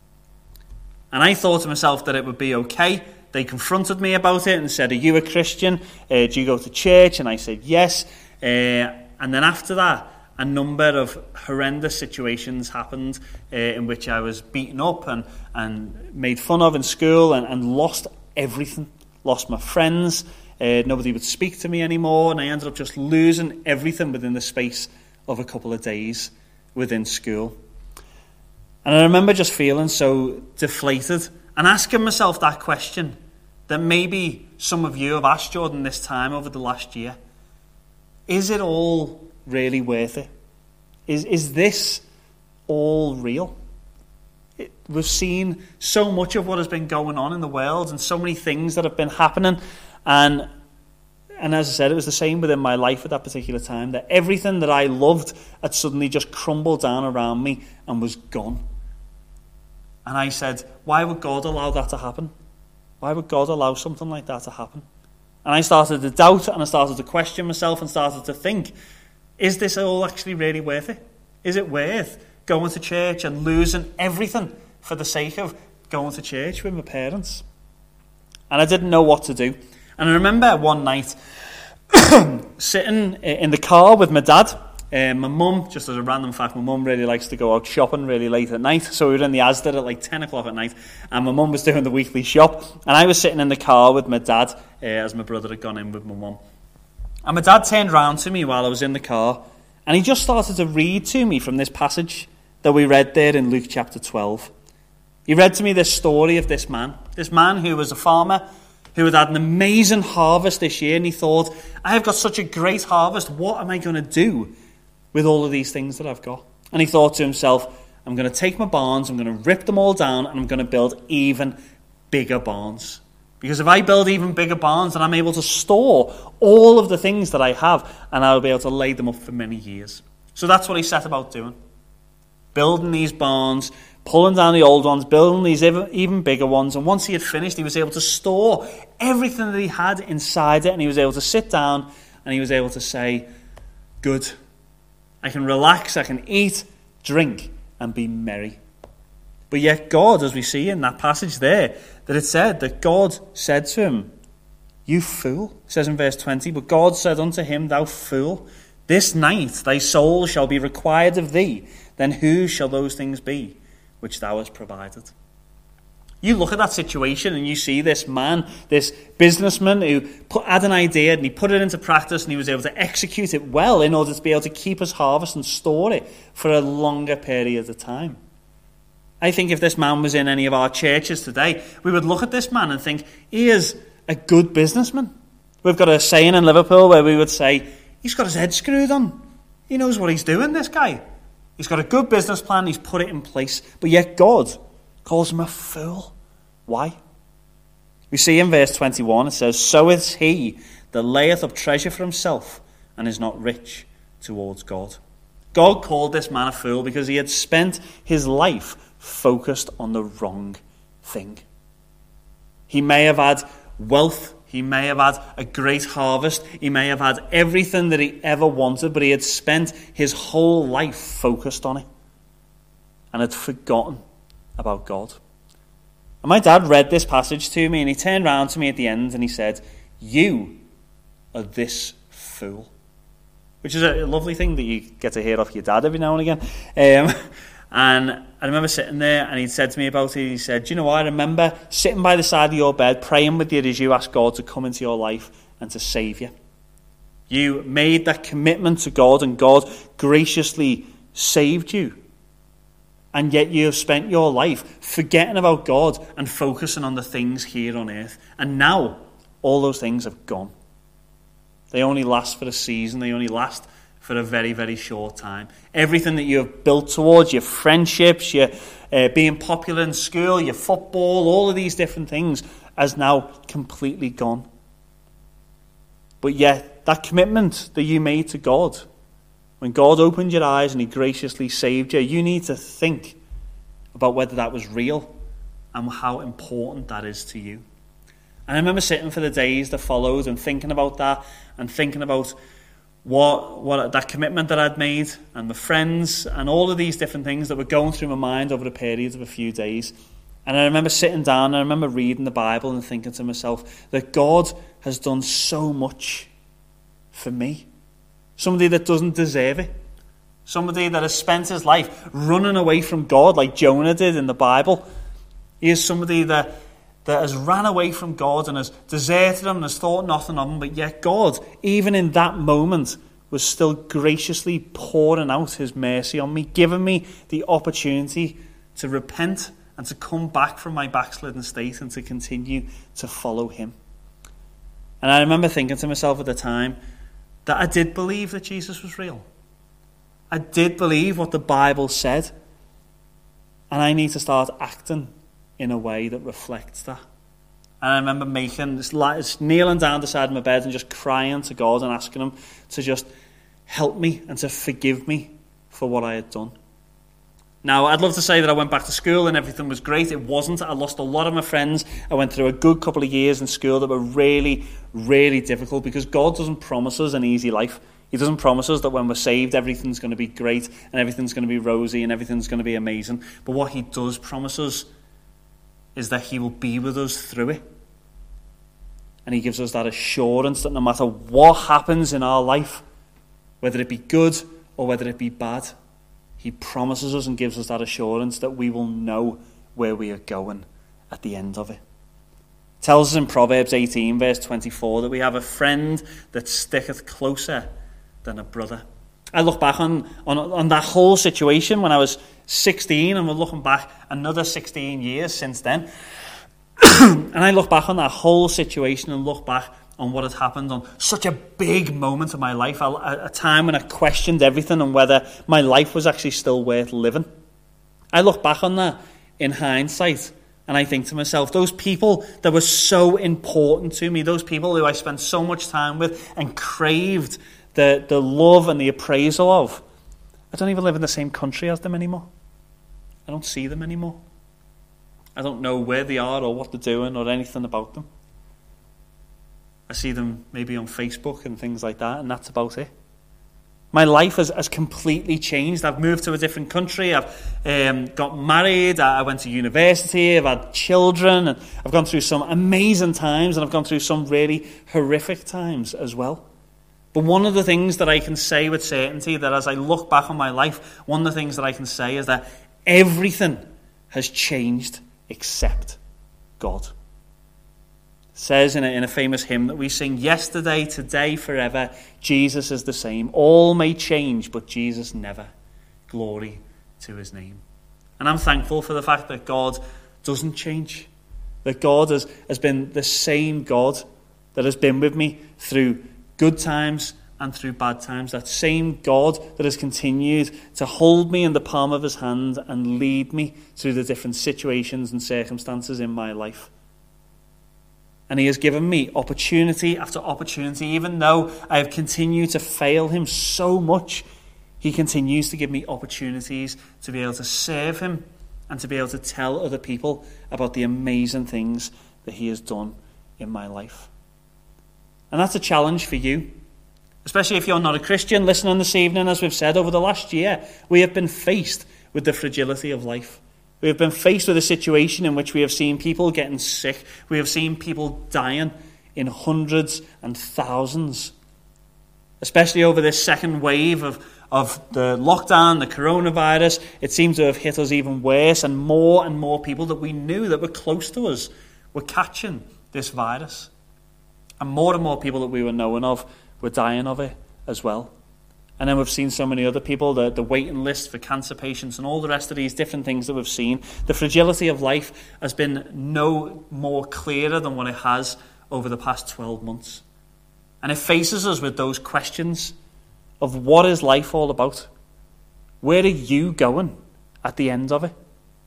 And I thought to myself that it would be okay. They confronted me about it and said, "Are you a Christian? Do you go to church?" And I said, "Yes." And then after that, a number of horrendous situations happened in which I was beaten up and made fun of in school, and lost everything. Lost my friends. Nobody would speak to me anymore, and I ended up just losing everything within the space of a couple of days within school. And I remember just feeling so deflated and asking myself that question that maybe some of you have asked during this time over the last year. Is it all really worth it? Is this all real? We've seen so much of what has been going on in the world, and so many things that have been happening, and as I said, it was the same within my life at that particular time, that everything that I loved had suddenly just crumbled down around me and was gone. And I said, why would God allow that to happen? Why would God allow something like that to happen? And I started to doubt, and I started to question myself, and started to think, is this all actually really worth it? Is it worth going to church and losing everything for the sake of going to church with my parents? And I didn't know what to do. And I remember one night sitting in the car with my dad, My mum, just as a random fact, my mum really likes to go out shopping really late at night. So we were in the Asda at like 10 o'clock at night, and my mum was doing the weekly shop, and I was sitting in the car with my dad as my brother had gone in with my mum. And my dad turned round to me while I was in the car, and he just started to read to me from this passage that we read there in Luke chapter 12. He read to me this story of this man who was a farmer, who had an amazing harvest this year, and he thought, I have got such a great harvest, what am I going to do with all of these things that I've got? And he thought to himself, I'm going to take my barns, I'm going to rip them all down, and I'm going to build even bigger barns. Because if I build even bigger barns, then I'm able to store all of the things that I have, and I'll be able to lay them up for many years. So that's what he set about doing. Building these barns, pulling down the old ones, building these even bigger ones. And once he had finished, he was able to store everything that he had inside it, and he was able to sit down and he was able to say, good, I can relax, I can eat, drink, and be merry. But yet God, as we see in that passage there, that it said that God said to him, you fool. It says in verse 20, but God said unto him, thou fool, this night thy soul shall be required of thee. Then whose shall those things be which thou hast provided? You look at that situation and you see this man, this businessman who had an idea and he put it into practice and he was able to execute it well in order to be able to keep his harvest and store it for a longer period of time. I think if this man was in any of our churches today, we would look at this man and think, he is a good businessman. We've got a saying in Liverpool where we would say, he's got his head screwed on. He knows what he's doing, this guy. He's got a good business plan, he's put it in place, but yet God calls him a fool. Why? We see in verse 21, it says, so is he that layeth up treasure for himself and is not rich towards God. God called this man a fool because he had spent his life focused on the wrong thing. He may have had wealth, he may have had a great harvest, he may have had everything that he ever wanted, but he had spent his whole life focused on it and had forgotten about God. And my dad read this passage to me and he turned around to me at the end and he said, you are this fool. Which is a lovely thing that you get to hear off your dad every now and again. And I remember sitting there and he said to me about it. He said, do you know what? I remember sitting by the side of your bed praying with you as you asked God to come into your life and to save you. You made that commitment to God and God graciously saved you. And yet you have spent your life forgetting about God and focusing on the things here on earth. And now all those things have gone. They only last for a season. They only last for a very, very short time. Everything that you have built towards, your friendships, your being popular in school, your football, all of these different things, has now completely gone. But yet, that commitment that you made to God, when God opened your eyes and he graciously saved you, you need to think about whether that was real and how important that is to you. And I remember sitting for the days that followed and thinking about that and thinking about what that commitment that I'd made and my friends and all of these different things that were going through my mind over the period of a few days. And I remember sitting down and I remember reading the Bible and thinking to myself that God has done so much for me. Somebody that doesn't deserve it. Somebody that has spent his life running away from God like Jonah did in the Bible. He is somebody that has ran away from God and has deserted him and has thought nothing of him, but yet God, even in that moment, was still graciously pouring out his mercy on me, giving me the opportunity to repent and to come back from my backslidden state and to continue to follow him. And I remember thinking to myself at the time that I did believe that Jesus was real. I did believe what the Bible said, and I need to start acting in a way that reflects that. And I remember kneeling down beside my bed and just crying to God and asking him to just help me and to forgive me for what I had done. Now, I'd love to say that I went back to school and everything was great. It wasn't. I lost a lot of my friends. I went through a good couple of years in school that were really, really difficult because God doesn't promise us an easy life. He doesn't promise us that when we're saved, everything's going to be great and everything's going to be rosy and everything's going to be amazing. But what he does promise us is that he will be with us through it. And he gives us that assurance that no matter what happens in our life, whether it be good or whether it be bad, he promises us and gives us that assurance that we will know where we are going at the end of it. It tells us in Proverbs 18, verse 24, that we have a friend that sticketh closer than a brother. I look back on that whole situation when I was 16, and we're looking back another 16 years since then. And I look back on that whole situation and look back on what had happened on such a big moment of my life, a time when I questioned everything and whether my life was actually still worth living. I look back on that in hindsight, and I think to myself, those people that were so important to me, those people who I spent so much time with and craved the love and the appraisal of, I don't even live in the same country as them anymore. I don't see them anymore. I don't know where they are or what they're doing or anything about them. I see them maybe on Facebook and things like that, and that's about it. My life has completely changed. I've moved to a different country. I've got married. I went to university. I've had children. And I've gone through some amazing times, and I've gone through some really horrific times as well. But one of the things that I can say with certainty, that as I look back on my life, one of the things that I can say is that everything has changed except God. It says in a famous hymn that we sing, yesterday, today, forever, Jesus is the same. All may change, but Jesus never. Glory to his name. And I'm thankful for the fact that God doesn't change. That God has been the same God that has been with me through good times and through bad times. That same God that has continued to hold me in the palm of his hand and lead me through the different situations and circumstances in my life. And he has given me opportunity after opportunity. Even though I have continued to fail him so much, he continues to give me opportunities to be able to serve him and to be able to tell other people about the amazing things that he has done in my life. And that's a challenge for you, especially if you're not a Christian listening this evening. As we've said, over the last year, we have been faced with the fragility of life. We have been faced with a situation in which we have seen people getting sick. We have seen people dying in hundreds and thousands. Especially over this second wave of the lockdown, the coronavirus, it seems to have hit us even worse, and more people that we knew that were close to us were catching this virus. And more people that we were knowing of were dying of it as well. And then we've seen so many other people, the waiting list for cancer patients and all the rest of these different things that we've seen. The fragility of life has been no more clearer than what it has over the past 12 months. And it faces us with those questions of what is life all about? Where are you going at the end of it?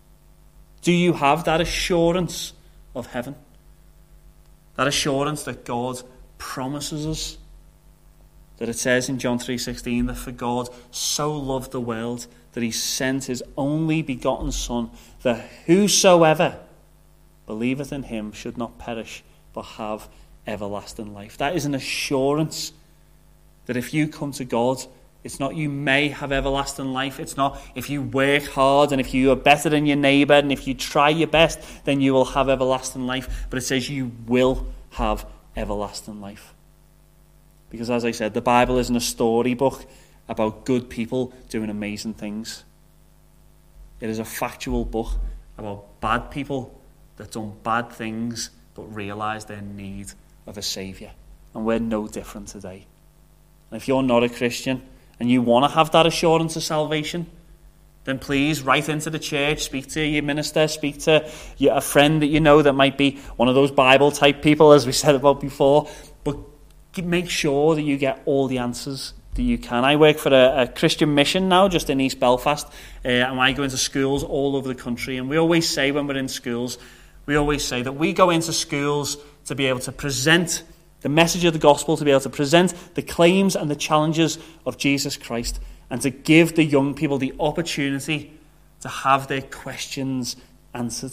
Do you have that assurance of heaven? That assurance that God promises us? That it says in John 3:16 that for God so loved the world that he sent his only begotten Son, that whosoever believeth in him should not perish but have everlasting life. That is an assurance that if you come to God, it's not you may have everlasting life. It's not if you work hard and if you are better than your neighbour and if you try your best, then you will have everlasting life. But it says you will have everlasting life. Because as I said, the Bible isn't a storybook about good people doing amazing things. It is a factual book about bad people that done bad things but realised their need of a saviour. And we're no different today. And if you're not a Christian and you want to have that assurance of salvation, then please write into the church, speak to your minister, speak to a friend that you know that might be one of those Bible type people, as we said about before. But make sure that you get all the answers that you can. I work for a Christian mission now, just in East Belfast, and I go into schools all over the country. And we always say when we're in schools, we always say that we go into schools to be able to present the message of the gospel, to be able to present the claims and the challenges of Jesus Christ, and to give the young people the opportunity to have their questions answered.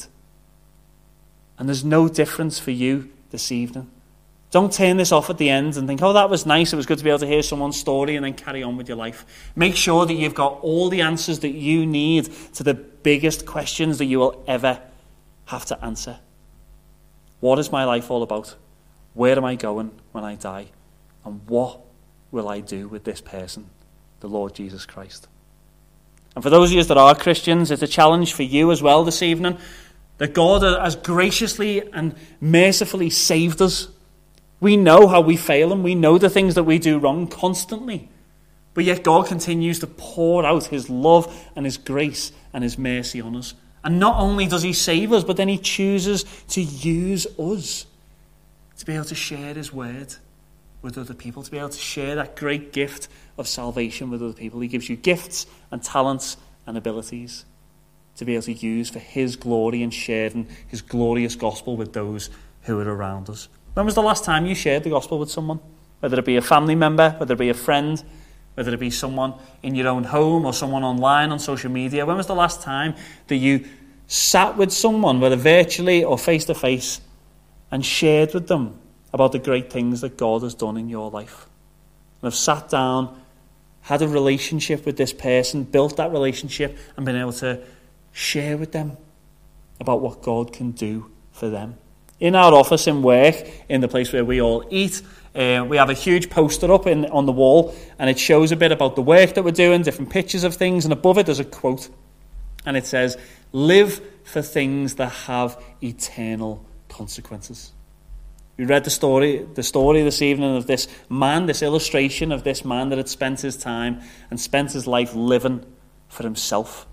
And there's no difference for you this evening. Don't turn this off at the end and think, oh, that was nice, it was good to be able to hear someone's story, and then carry on with your life. Make sure that you've got all the answers that you need to the biggest questions that you will ever have to answer. What is my life all about? Where am I going when I die? And what will I do with this person the Lord Jesus Christ. And for those of you that are Christians, it's a challenge for you as well this evening, that God has graciously and mercifully saved us. We know how we fail him. We know the things that we do wrong constantly. But yet God continues to pour out his love and his grace and his mercy on us. And not only does he save us, but then he chooses to use us to be able to share his word with other people, to be able to share that great gift of salvation with other people. He gives you gifts and talents and abilities to be able to use for his glory and sharing his glorious gospel with those who are around us. When was the last time you shared the gospel with someone? Whether it be a family member, whether it be a friend, whether it be someone in your own home or someone online on social media. When was the last time that you sat with someone, whether virtually or face-to-face, and shared with them about the great things that God has done in your life? And have sat down, had a relationship with this person, built that relationship, and been able to share with them about what God can do for them. In our office, in work, in the place where we all eat, we have a huge poster up on the wall, and it shows a bit about the work that we're doing, different pictures of things, and above it there's a quote, and it says, "Live for things that have eternal consequences." We read the story this evening of this man, this illustration of this man that had spent his time and spent his life living for himself.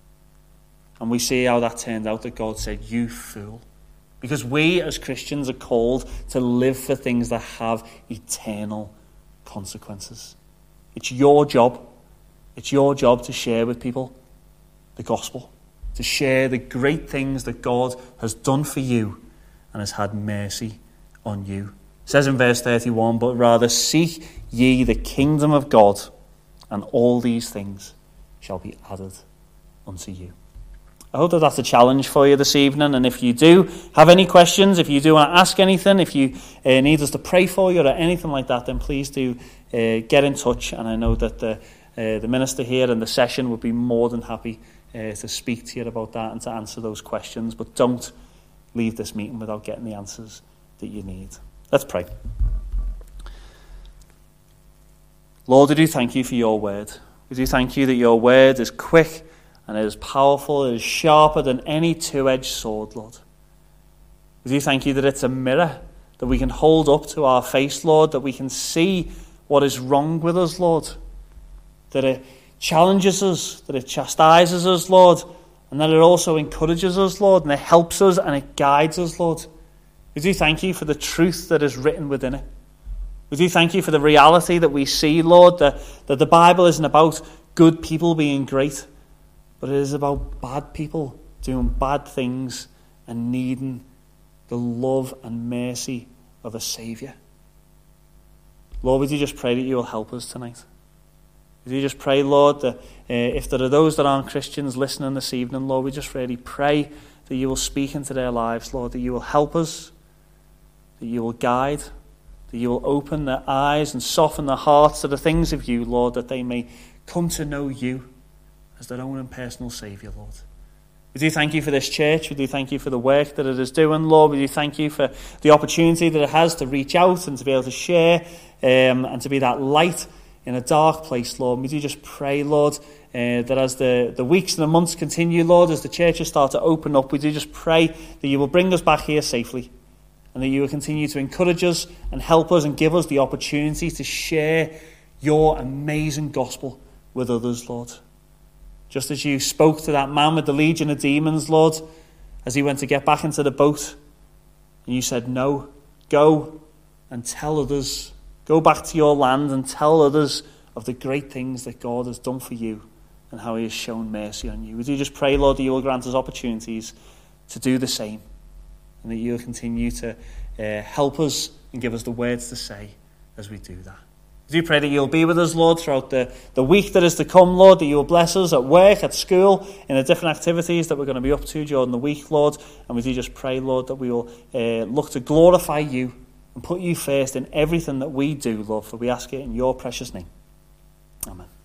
And we see how that turned out, that God said, "You fool." Because we as Christians are called to live for things that have eternal consequences. It's your job. It's your job to share with people the gospel, to share the great things that God has done for you and has had mercy on you. It says in verse 31, "But rather seek ye the kingdom of God, and all these things shall be added unto you." I hope that that's a challenge for you this evening. And if you do have any questions, if you do want to ask anything, if you need us to pray for you or anything like that, then please do get in touch. And I know that the minister here in the session would be more than happy to speak to you about that and to answer those questions. But don't leave this meeting without getting the answers that you need. Let's pray. Lord, we do thank you for your word. We do thank you that your word is quick and it is powerful, it is sharper than any two-edged sword, Lord. We do thank you that it's a mirror that we can hold up to our face, Lord, that we can see what is wrong with us, Lord, that it challenges us, that it chastises us, Lord, and that it also encourages us, Lord, and it helps us and it guides us, Lord. We do thank you for the truth that is written within it. We do thank you for the reality that we see, Lord, that the Bible isn't about good people being great, but it is about bad people doing bad things and needing the love and mercy of a Saviour. Lord, we do just pray that you will help us tonight. We do just pray, Lord, that if there are those that aren't Christians listening this evening, Lord, we just really pray that you will speak into their lives, Lord, that you will help us, that you will guide, that you will open their eyes and soften their hearts to the things of you, Lord, that they may come to know you as their own and personal Saviour, Lord. We do thank you for this church. We do thank you for the work that it is doing, Lord. We do thank you for the opportunity that it has to reach out and to be able to share and to be that light in a dark place, Lord. We do just pray, Lord, that as the weeks and the months continue, Lord, as the churches start to open up, we do just pray that you will bring us back here safely and that you will continue to encourage us and help us and give us the opportunity to share your amazing gospel with others, Lord. Just as you spoke to that man with the legion of demons, Lord, as he went to get back into the boat, and you said, "No, go and tell others. Go back to your land and tell others of the great things that God has done for you and how he has shown mercy on you." We do just pray, Lord, that you will grant us opportunities to do the same and that you will continue to help us and give us the words to say as we do that. We do pray that you'll be with us, Lord, throughout the week that is to come, Lord, that you will bless us at work, at school, in the different activities that we're going to be up to during the week, Lord. And we do just pray, Lord, that we will look to glorify you and put you first in everything that we do, Lord, for we ask it in your precious name. Amen.